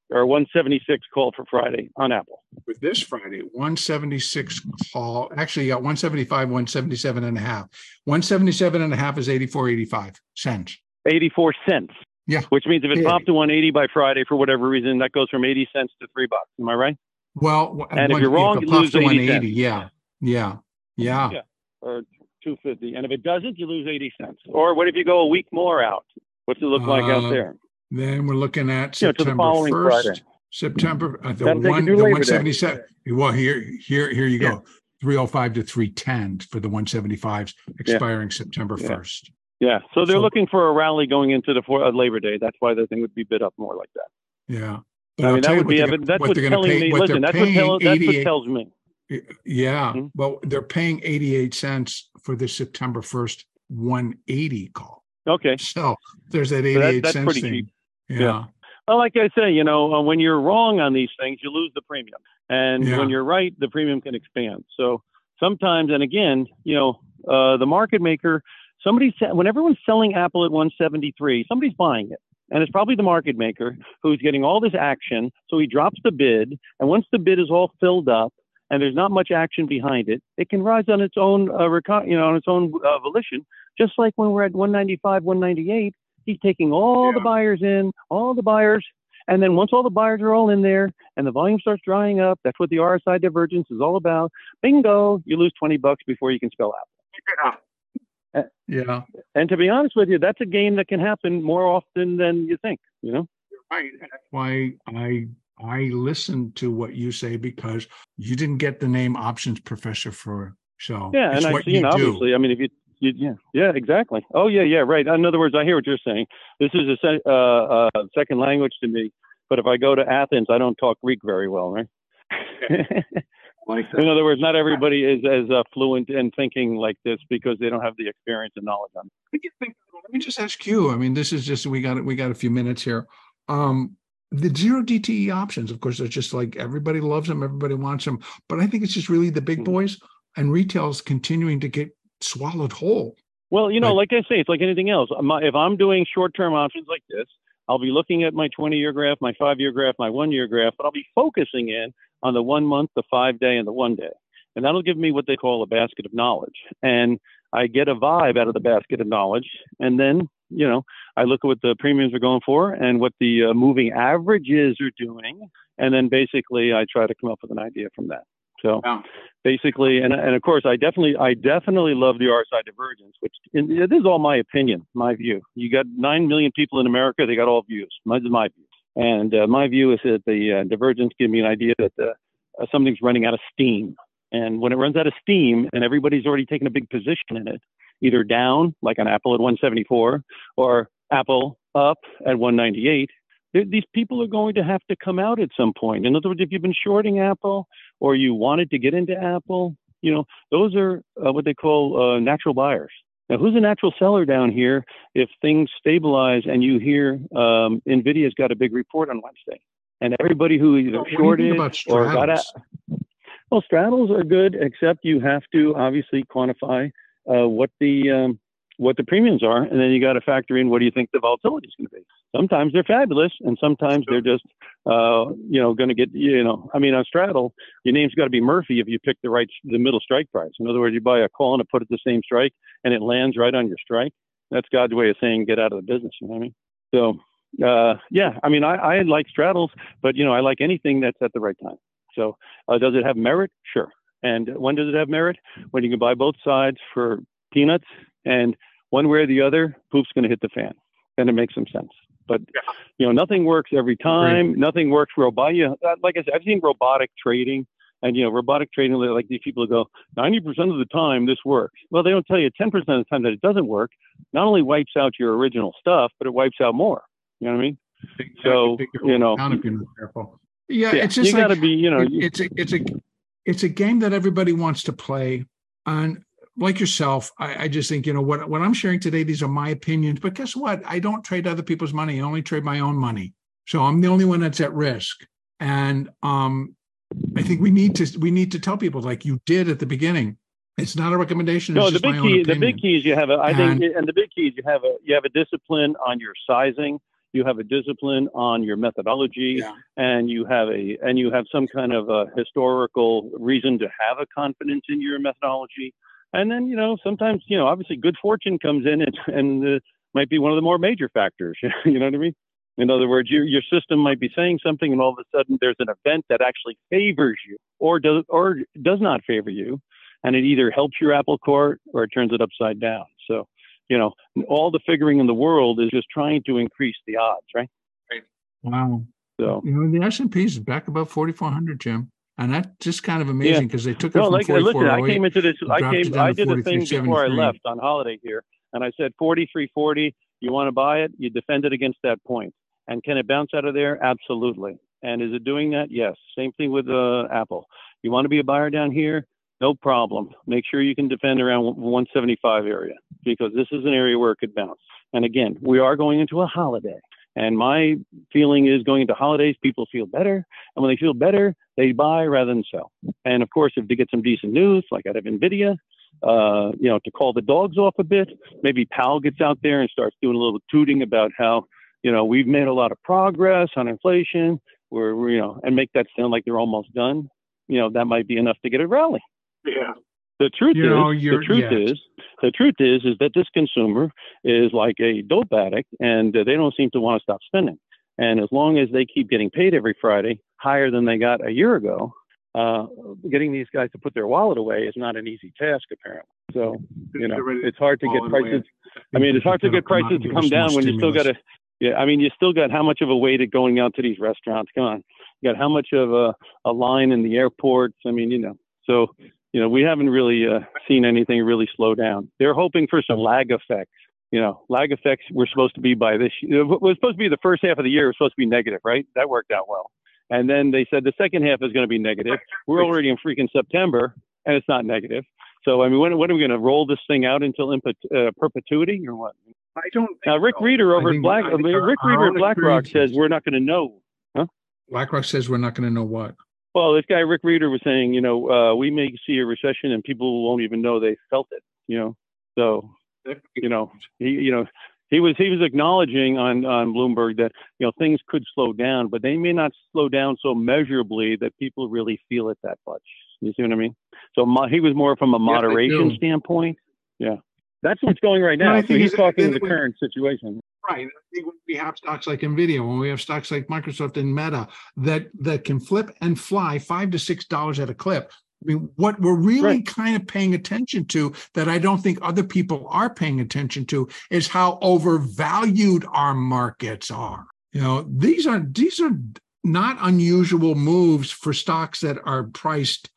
or one seventy-six call for Friday on Apple. With this Friday, one seventy-six call. Actually, you got one seventy-five, one seventy-seven and a half. one seventy-seven and a half is eighty-four eighty-five cents. eighty-four cents. Yeah. Which means if it Yeah. popped to one eighty by Friday for whatever reason, that goes from eighty cents to three bucks. Am I right? Well, And if one- you're wrong, if it you pops lose to eighty one cents. eighty, yeah, yeah, yeah. Yeah. Or two fifty. And if it doesn't, you lose eighty cents. Or what if you go a week more out? What's it look like Uh, out there? Then we're looking at You know, to the September following first. Friday. September, uh, the That'll take you one, through the Labor one Day. seventy-seven. Well, here, here, here you Yeah. go. three oh five to three ten for the one seventy-fives expiring September Yeah. first. Yeah. So they're So- looking for a rally going into the for, uh, Labor Day. That's why the thing would be bid up more like that. Yeah. I I'll mean, tell that you would what be they're evident. gonna- That's what what's they're gonna telling pay- me. what Listen, they're that's what, paying tell, that's what eighty-eight tells me. Yeah. Hmm? Well, they're paying eighty-eight cents for the September first one eighty call. Okay. So there's that So that- eighty-eight that's cents pretty thing. cheap. Yeah. Yeah. Well, like I say, you know, uh, when you're wrong on these things, you lose the premium. And Yeah. when you're right, the premium can expand. So sometimes, and again, you know, uh, the market maker, somebody said, when everyone's selling Apple at one seventy-three, somebody's buying it. And it's probably the market maker who's getting all this action. So he drops the bid. And once the bid is all filled up and there's not much action behind it, it can rise on its own, uh, reco- you know, on its own uh, volition. Just like when we're at one ninety-five, one ninety-eight, he's taking all the Yeah. buyers in, all the buyers. And then once all the buyers are all in there and the volume starts drying up, that's what the R S I divergence is all about. Bingo, you lose twenty bucks before you can spell Apple. Yeah. And to be honest with you, that's a game that can happen more often than you think, you know? Right. That's why I I listen to what you say, because you didn't get the name options professor for so Yeah, it's and what I've seen, you obviously, do. I mean, if you, you, yeah, yeah, exactly. Oh, yeah, yeah, right. In other words, I hear what you're saying. This is a se- uh, uh, second language to me, but if I go to Athens, I don't talk Greek very well, right? Like In other words, not everybody is as uh, fluent in thinking like this because they don't have the experience and knowledge on it. What do you think? Let me just ask you. I mean, this is just we got we got a few minutes here. Um, the zero D T E options, of course, are just like everybody loves them, everybody wants them, but I think it's just really the big Mhm. boys and retail's continuing to get swallowed whole. Well, you know, Right. like I say, it's like anything else. My- If I'm doing short-term options like this, I'll be looking at my twenty-year graph, my five-year graph, my one-year graph, but I'll be focusing in on the one month, the five-day, and the one-day. And that'll give me what they call a basket of knowledge. And I get a vibe out of the basket of knowledge. And then, you know, I look at what the premiums are going for and what the uh, moving averages are doing. And then basically I try to come up with an idea from that. So Yeah. basically, and, and of course, I definitely, I definitely love the R S I divergence, which and it is all my opinion, my view. You got nine million people in America; they got all views. This is my view, and uh, my view is that the uh, divergence gives me an idea that uh, uh, something's running out of steam, and when it runs out of steam, and everybody's already taken a big position in it, either down, like on Apple at one seventy-four, or Apple up at one ninety-eight. These people are going to have to come out at some point. In other words, if you've been shorting Apple or you wanted to get into Apple, you know, those are uh, what they call uh, natural buyers. Now, who's a natural seller down here if things stabilize and you hear um, NVIDIA's got a big report on Wednesday? And everybody who either What do you shorted think about or got out. straddles? Well, straddles are good, except you have to obviously quantify uh, what the um, what the premiums are, and then you got to factor in what do you think the volatility is going to be. Sometimes they're fabulous, and sometimes they're just, uh, you know, going to get, you know, I mean, on straddle, your name's got to be Murphy if you pick the right, the middle strike price. In other words, you buy a call and put it the same strike, and it lands right on your strike. That's God's way of saying get out of the business. You know what I mean? So, uh, yeah, I mean, I, I like straddles, but you know, I like anything that's at the right time. So, uh, does it have merit? Sure. And when does it have merit? When you can buy both sides for peanuts, and one way or the other, poop's going to hit the fan. Then it makes some sense. But, you know, nothing works every time. Agreed. Nothing works robot. You know, like I said, I've seen robotic trading, and, you know, robotic trading, like these people go, ninety percent of the time this works. Well, they don't tell you ten percent of the time that it doesn't work. Not only wipes out your original stuff, but it wipes out more. You know what I mean? Exactly. So, you know, if you're not careful. Yeah, yeah, it's just you like, got to be, you know, it, it's a, it's a, it's a game that everybody wants to play. And like yourself, I, I just think, you know, what, what I'm sharing today, these are my opinions, but guess what? I don't trade other people's money. I only trade my own money. So I'm the only one that's at risk. And um, I think we need to, we need to tell people, like you did at the beginning, it's not a recommendation. No, it's the just my big own key, opinion. the big key is you have a, I And- think, and the big key is you have a, you have a discipline on your sizing. you have a discipline on your methodology, Yeah. and you have a and you have some kind of a historical reason to have a confidence in your methodology. And then, you know, sometimes, you know, obviously good fortune comes in and, and uh, might be one of the more major factors. You know what I mean? In other words, your your system might be saying something, and all of a sudden there's an event that actually favors you, or does or does not favor you, and it either helps your apple cart or it turns it upside down. So, you know, all the figuring in the world is just trying to increase the odds, right? Right. Wow. So, you know, the S and P is back above forty-four hundred, Jim, and that's just kind of amazing because yeah. they took it Well, from like, listen, forty-four oh I came eight, into this, I dropped it came, down I to did a thing before I forty-three left on holiday here, and I said forty-three forty, you want to buy it, you defend it against that point. And can it bounce out of there? Absolutely. And is it doing that? Yes. Same thing with uh, Apple. You want to be a buyer down here? No problem. Make sure you can defend around one seventy-five area, because this is an area where it could bounce. And again, we are going into a holiday. And my feeling is going into holidays, people feel better. And when they feel better, they buy rather than sell. And of course, if they get some decent news, like out of NVIDIA, uh, you know, to call the dogs off a bit, maybe Powell gets out there and starts doing a little tooting about how, you know, we've made a lot of progress on inflation, we're, we're, you know, and make that sound like they're almost done. You know, that might be enough to get a rally. Yeah. The truth You is, know, the you're- truth yes. is, the truth is, is that this consumer is like a dope addict, and uh, they don't seem to want to stop spending. And as long as they keep getting paid every Friday, higher than they got a year ago, uh, getting these guys to put their wallet away is not an easy task, apparently. So, you know, it's hard to get prices. I mean, it's hard to get prices to come down when you still got to. Yeah, I mean, you still got how much of a weight of going out to these restaurants? Come on, you got how much of a, a line in the airports? I mean, you know, so you know, we haven't really uh, seen anything really slow down. They're hoping for some lag effects. You know, lag effects were supposed to be by this. It was supposed to be the first half of the year was supposed to be negative, right? That worked out well. And then they said the second half is going to be negative. We're already in freaking September, and it's not negative. So, I mean, when, when are we going to roll this thing out until in, uh, perpetuity or what? I don't think Now, Rick so. Reeder over I at think- Black, I think our- Rick our Reeder own at BlackRock experiences- says we're not going to know. Huh? BlackRock says we're not going to know what. Well, this guy Rick Reeder was saying, you know, uh, we may see a recession and people won't even know they felt it. You know, so you know, he, you know, he was he was acknowledging on on Bloomberg that, you know, things could slow down, but they may not slow down so measurably that people really feel it that much. You see what I mean? So mo- he was more from a moderation do. standpoint. Yeah, that's what's going right No, now. I So think he's it's- talking I the think we- current situation. Right. I think when we have stocks like NVIDIA, when we have stocks like Microsoft and Meta that that can flip and fly five to six dollars at a clip. I mean, what we're really Right. kind of paying attention to that I don't think other people are paying attention to is how overvalued our markets are. You know, these are these are not unusual moves for stocks that are priced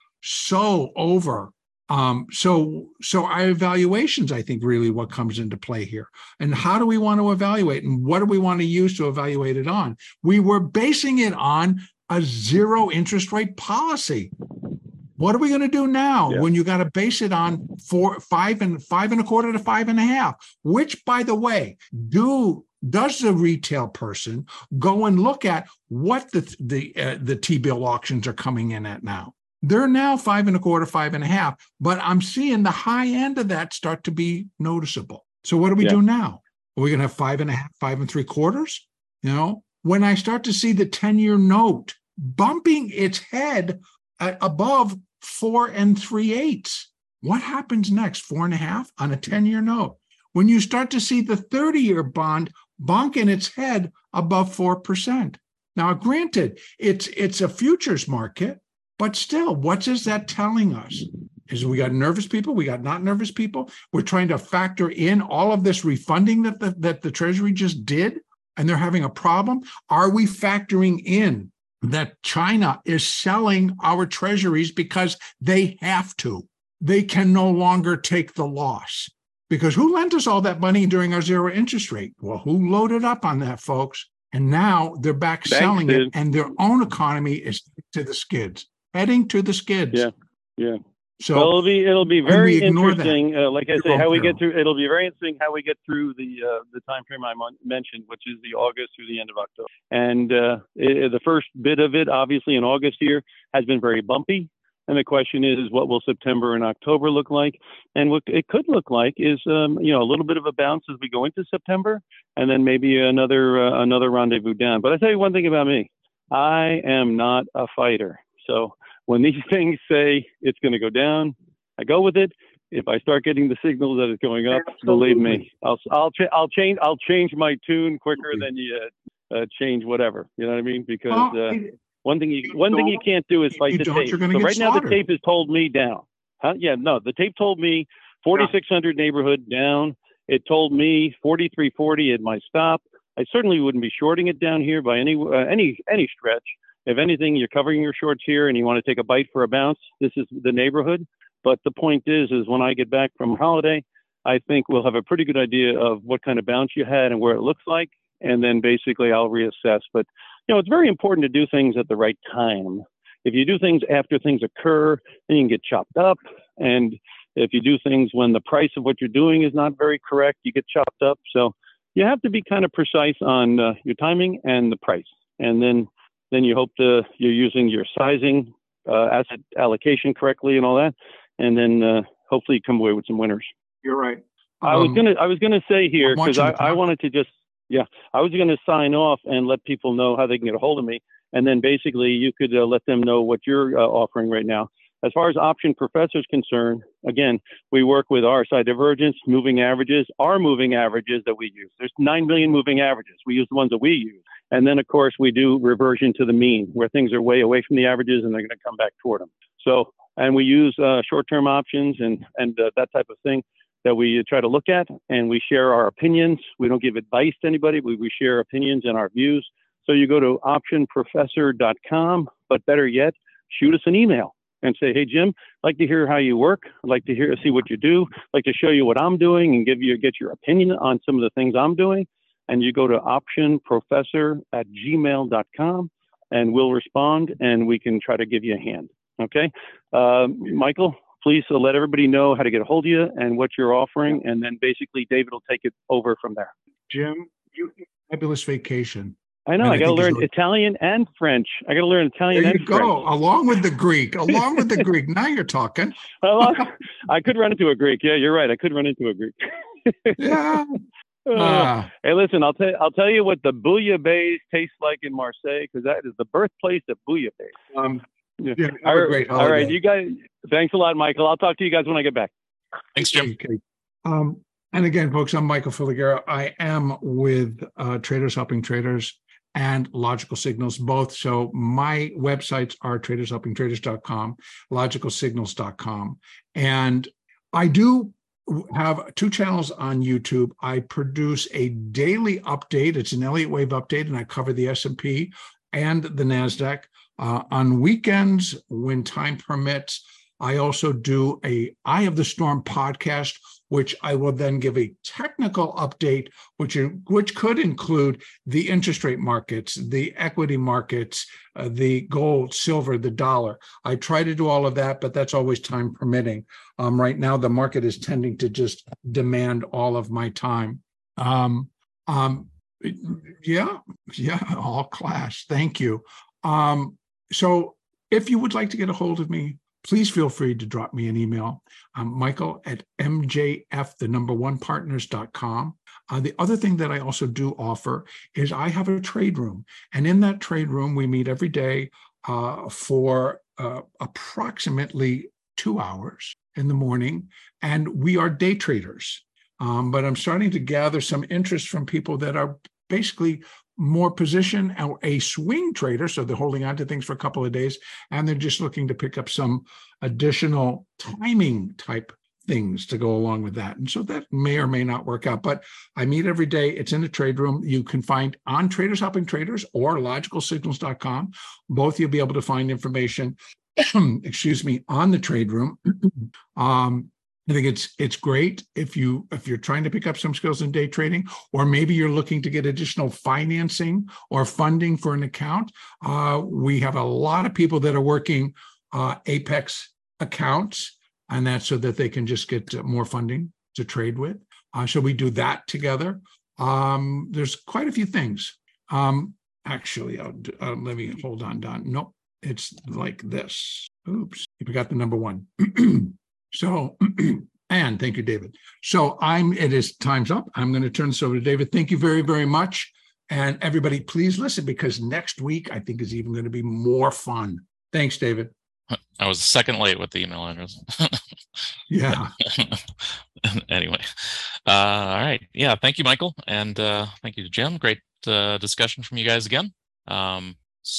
so over. Um, so, so our evaluations, I think, really what comes into play here. And how do we want to evaluate, and what do we want to use to evaluate it on? We were basing it on a zero interest rate policy. What are we going to do now Yeah. when you got to base it on four, five and five and a quarter to five and a half? Which, by the way, do does the retail person go and look at what the the uh, the T-bill auctions are coming in at now? They're now five and a quarter, five and a half, but I'm seeing the high end of that start to be noticeable. So what do we Yeah. do now? Are we going to have five and a half, five and three quarters? You know, when I start to see the ten-year note bumping its head uh, above four and three eighths, what happens next? Four and a half on a ten-year note. When you start to see the thirty-year bond bonking its head above four percent. Now, granted, it's it's a futures market. But still, what is that telling us? Is we got nervous people, we got not nervous people. We're trying to factor in all of this refunding that the, that the Treasury just did, and they're having a problem. Are we factoring in that China is selling our treasuries because they have to? They can no longer take the loss. Because who lent us all that money during our zero interest rate? Well, who loaded up on that, folks? And now they're back Banks selling did. it, and their own economy is to the skids. Heading to the skids. Yeah, yeah. So well, it'll be it'll be when very we ignore that, interesting. Uh, like I you're say, how going we through. get through it'll be very interesting how we get through the uh, the time frame I mon- mentioned, which is the August through the end of And uh, it, the first bit of it, obviously in August here, has been very bumpy, And the question is, is what will September and October look like? And what it could look like is, um, you know, a little bit of a bounce as we go into September, and then maybe another uh, another rendezvous down. But I tell you one thing about me, I am not a fighter. So when these things say it's going to go down, I go with it. If I start getting the signals that it's going up, Absolutely. believe me, I'll I'll cha- I'll change I'll change my tune quicker than you uh, change whatever. You know what I mean? Because Well, uh, it- one thing you you one thing you don't- can't do is if fight you the don't, tape. you're gonna So get right now the slaughtered. tape has told me down. Huh? Yeah, no, the tape told me forty-six hundred neighborhood down. It told me forty-three forty at my stop. I certainly wouldn't be shorting it down here by any uh, any any stretch. If anything, you're covering your shorts here and you want to take a bite for a bounce, this is the neighborhood. But the point is, is when I get back from holiday, I think we'll have a pretty good idea of what kind of bounce you had and where it looks like. And then basically I'll reassess. But, you know, it's very important to do things at the right time. If you do things after things occur, then you can get chopped up. And if you do things when the price of what you're doing is not very correct, you get chopped up. So you have to be kind of precise on uh, your timing and the price. And then, then you hope to, you're using your sizing, uh, asset allocation correctly and all that. And then uh, hopefully you come away with some winners. You're right. I was Um, gonna I was gonna say here I want because you I, to I talk. wanted to just yeah I was gonna sign off and let people know how they can get a hold of me, and then basically you could uh, let them know what you're uh, offering right now. As far as Option Professor is concerned, again, we work with R S I divergence, moving averages, our moving averages that we use. There's nine million moving averages. We use the ones that we use, and then of course we do reversion to the mean, where things are way away from the averages and they're going to come back toward them. So, and we use uh, short-term options and and uh, that type of thing that we try to look at, and we share our opinions. We don't give advice to anybody. We, we share opinions and our views. So you go to option professor dot com, but better yet, shoot us an email and say, hey, Jim, I'd like to hear how you work. I'd like to hear, see what you do. I'd like to show you what I'm doing and give you, get your opinion on some of the things I'm doing. And you go to option professor at gmail dot com, and we'll respond, and we can try to give you a hand. Okay. Uh, Michael, please uh, let everybody know how to get a hold of you and what you're offering. And then basically David will take it over from there. Jim, you had a fabulous vacation. I know. And I I got to think it's learn really- Italian and French. I got to learn Italian There and you go, French. along with the Greek, along with the Greek. Now you're talking. Well, I could run into a Greek. Yeah, you're right. I could run into a Greek. Yeah. Uh, Ah, hey, listen, I'll tell I'll tell you what the bouillabaisse tastes like in Marseille, because that is the birthplace of bouillabaisse. um, Yeah. yeah, have All a right, great all holiday. right, you guys. Thanks a lot, Michael. I'll talk to you guys when I get back. Thanks, Jim. Okay. Um, and again, folks, I'm Michael Filigera. I am with uh, Traders Helping Traders and Logical Signals both. So my websites are traders helping traders dot com, logical signals dot com. And I do have two channels on YouTube. I produce a daily update. It's an Elliott Wave update, and I cover the S and P and the NASDAQ. Uh, on weekends, when time permits, I also do a Eye of the Storm podcast, which I will then give a technical update, which, which could include the interest rate markets, the equity markets, uh, the gold, silver, the dollar. I try to do all of that, but that's always time permitting. Um, right now, the market is tending to just demand all of my time. Um, um, yeah, yeah, all class. Thank you. Um, so if you would like to get a hold of me, please feel free to drop me an email. I'm Michael at M J F, the number one partners dot com. Uh, the other thing that I also do offer is I have a trade room. And in that trade room, we meet every day uh, for uh, approximately two hours in the morning. And we are day traders. Um, but I'm starting to gather some interest from people that are basically more position or a swing trader. So they're holding on to things for a couple of days, and they're just looking to pick up some additional timing type things to go along with that. And so that may or may not work out, but I meet every day. It's in the trade room. You can find on Traders Helping Traders or logical signals dot com. Both you'll be able to find information, excuse me, on the trade room. um, I think it's it's great if you if you're trying to pick up some skills in day trading, or maybe you're looking to get additional financing or funding for an account. Uh, we have a lot of people that are working uh, Apex accounts, and that's so that they can just get more funding to trade with. Uh, so we do that together. Um, there's quite a few things. Um, actually, I'll, uh, let me hold on, Don. Nope, it's like this. Oops, you forgot the number one. So, and thank you, David. So I'm, it is time's up. I'm going to turn this over to David. Thank you very, very much. And everybody, please listen, because next week I think is even going to be more fun. Thanks, David. I was a second late with the email address. Yeah. Anyway, uh, all right. Yeah. Thank you, Michael. And uh, thank you, Jim. Great uh, discussion from you guys again. Um,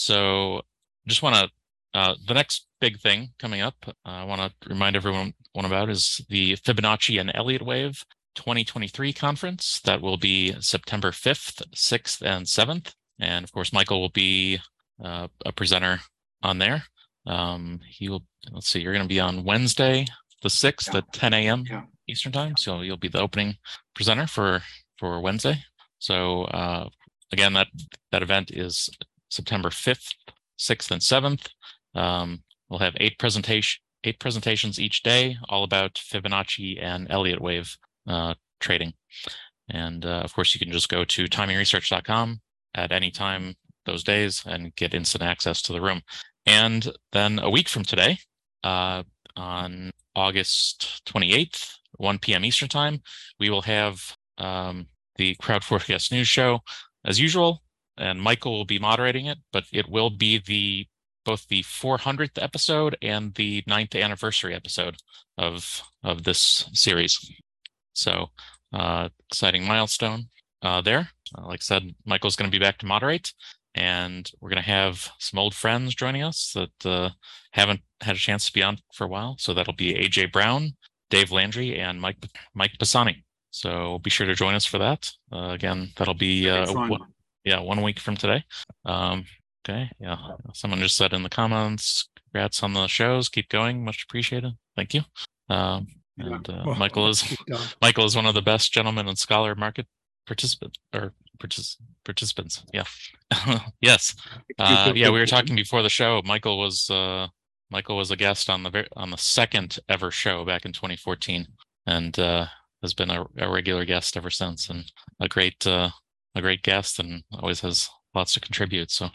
so just want to, uh, the next big thing coming up, uh, I want to remind everyone about is the Fibonacci and Elliott Wave twenty twenty-three conference. That will be September fifth, sixth, and seventh. And of course, Michael will be uh, a presenter on there. Um, he will, let's see, you're going to be on Wednesday, the sixth yeah. at ten a.m. Yeah. Eastern time. So you'll be the opening presenter for, for Wednesday. So uh, again, that, that event is September fifth, sixth, and seventh. Um, we'll have eight presentation, eight presentations each day, all about Fibonacci and Elliott Wave uh, trading. And uh, of course, you can just go to timing research dot com at any time those days and get instant access to the room. And then a week from today, uh, on August twenty-eighth, one p.m. Eastern time, we will have um, the Crowd Forecast News Show as usual, and Michael will be moderating it, but it will be the both the four hundredth episode and the ninth anniversary episode of of this series. So uh, exciting milestone uh, there. Uh, like I said, Michael's going to be back to moderate. And we're going to have some old friends joining us that uh, haven't had a chance to be on for a while. So that'll be A J Brown, Dave Landry, and Mike Mike Pisani. So be sure to join us for that. Uh, again, that'll be uh, one, yeah one week from today. Um, okay, yeah. Someone just said in the comments, congrats on the shows. Keep going, much appreciated. Thank you. Um, and uh, well, Michael is Michael is one of the best gentlemen in Scholar Market participant or partic- participants. Yeah. Yes. Uh, yeah, we were talking before the show. Michael was uh, Michael was a guest on the ver- on the second ever show back in twenty fourteen, and uh, has been a, a regular guest ever since, and a great uh, a great guest, and always has lots to contribute. So,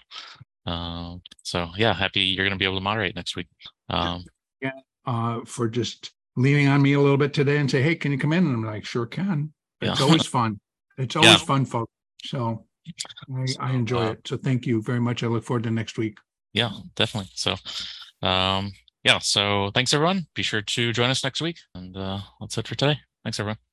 uh, so yeah, happy you're going to be able to moderate next week. Um, yeah. Uh, for just leaning on me a little bit today and say, hey, can you come in? And I'm like, sure can. It's yeah. always fun. It's always yeah. fun, folks. So I, so, I enjoy uh, it. So thank you very much. I look forward to next week. Yeah, definitely. So, um, yeah. So thanks, everyone. Be sure to join us next week. And uh, that's it for today. Thanks, everyone.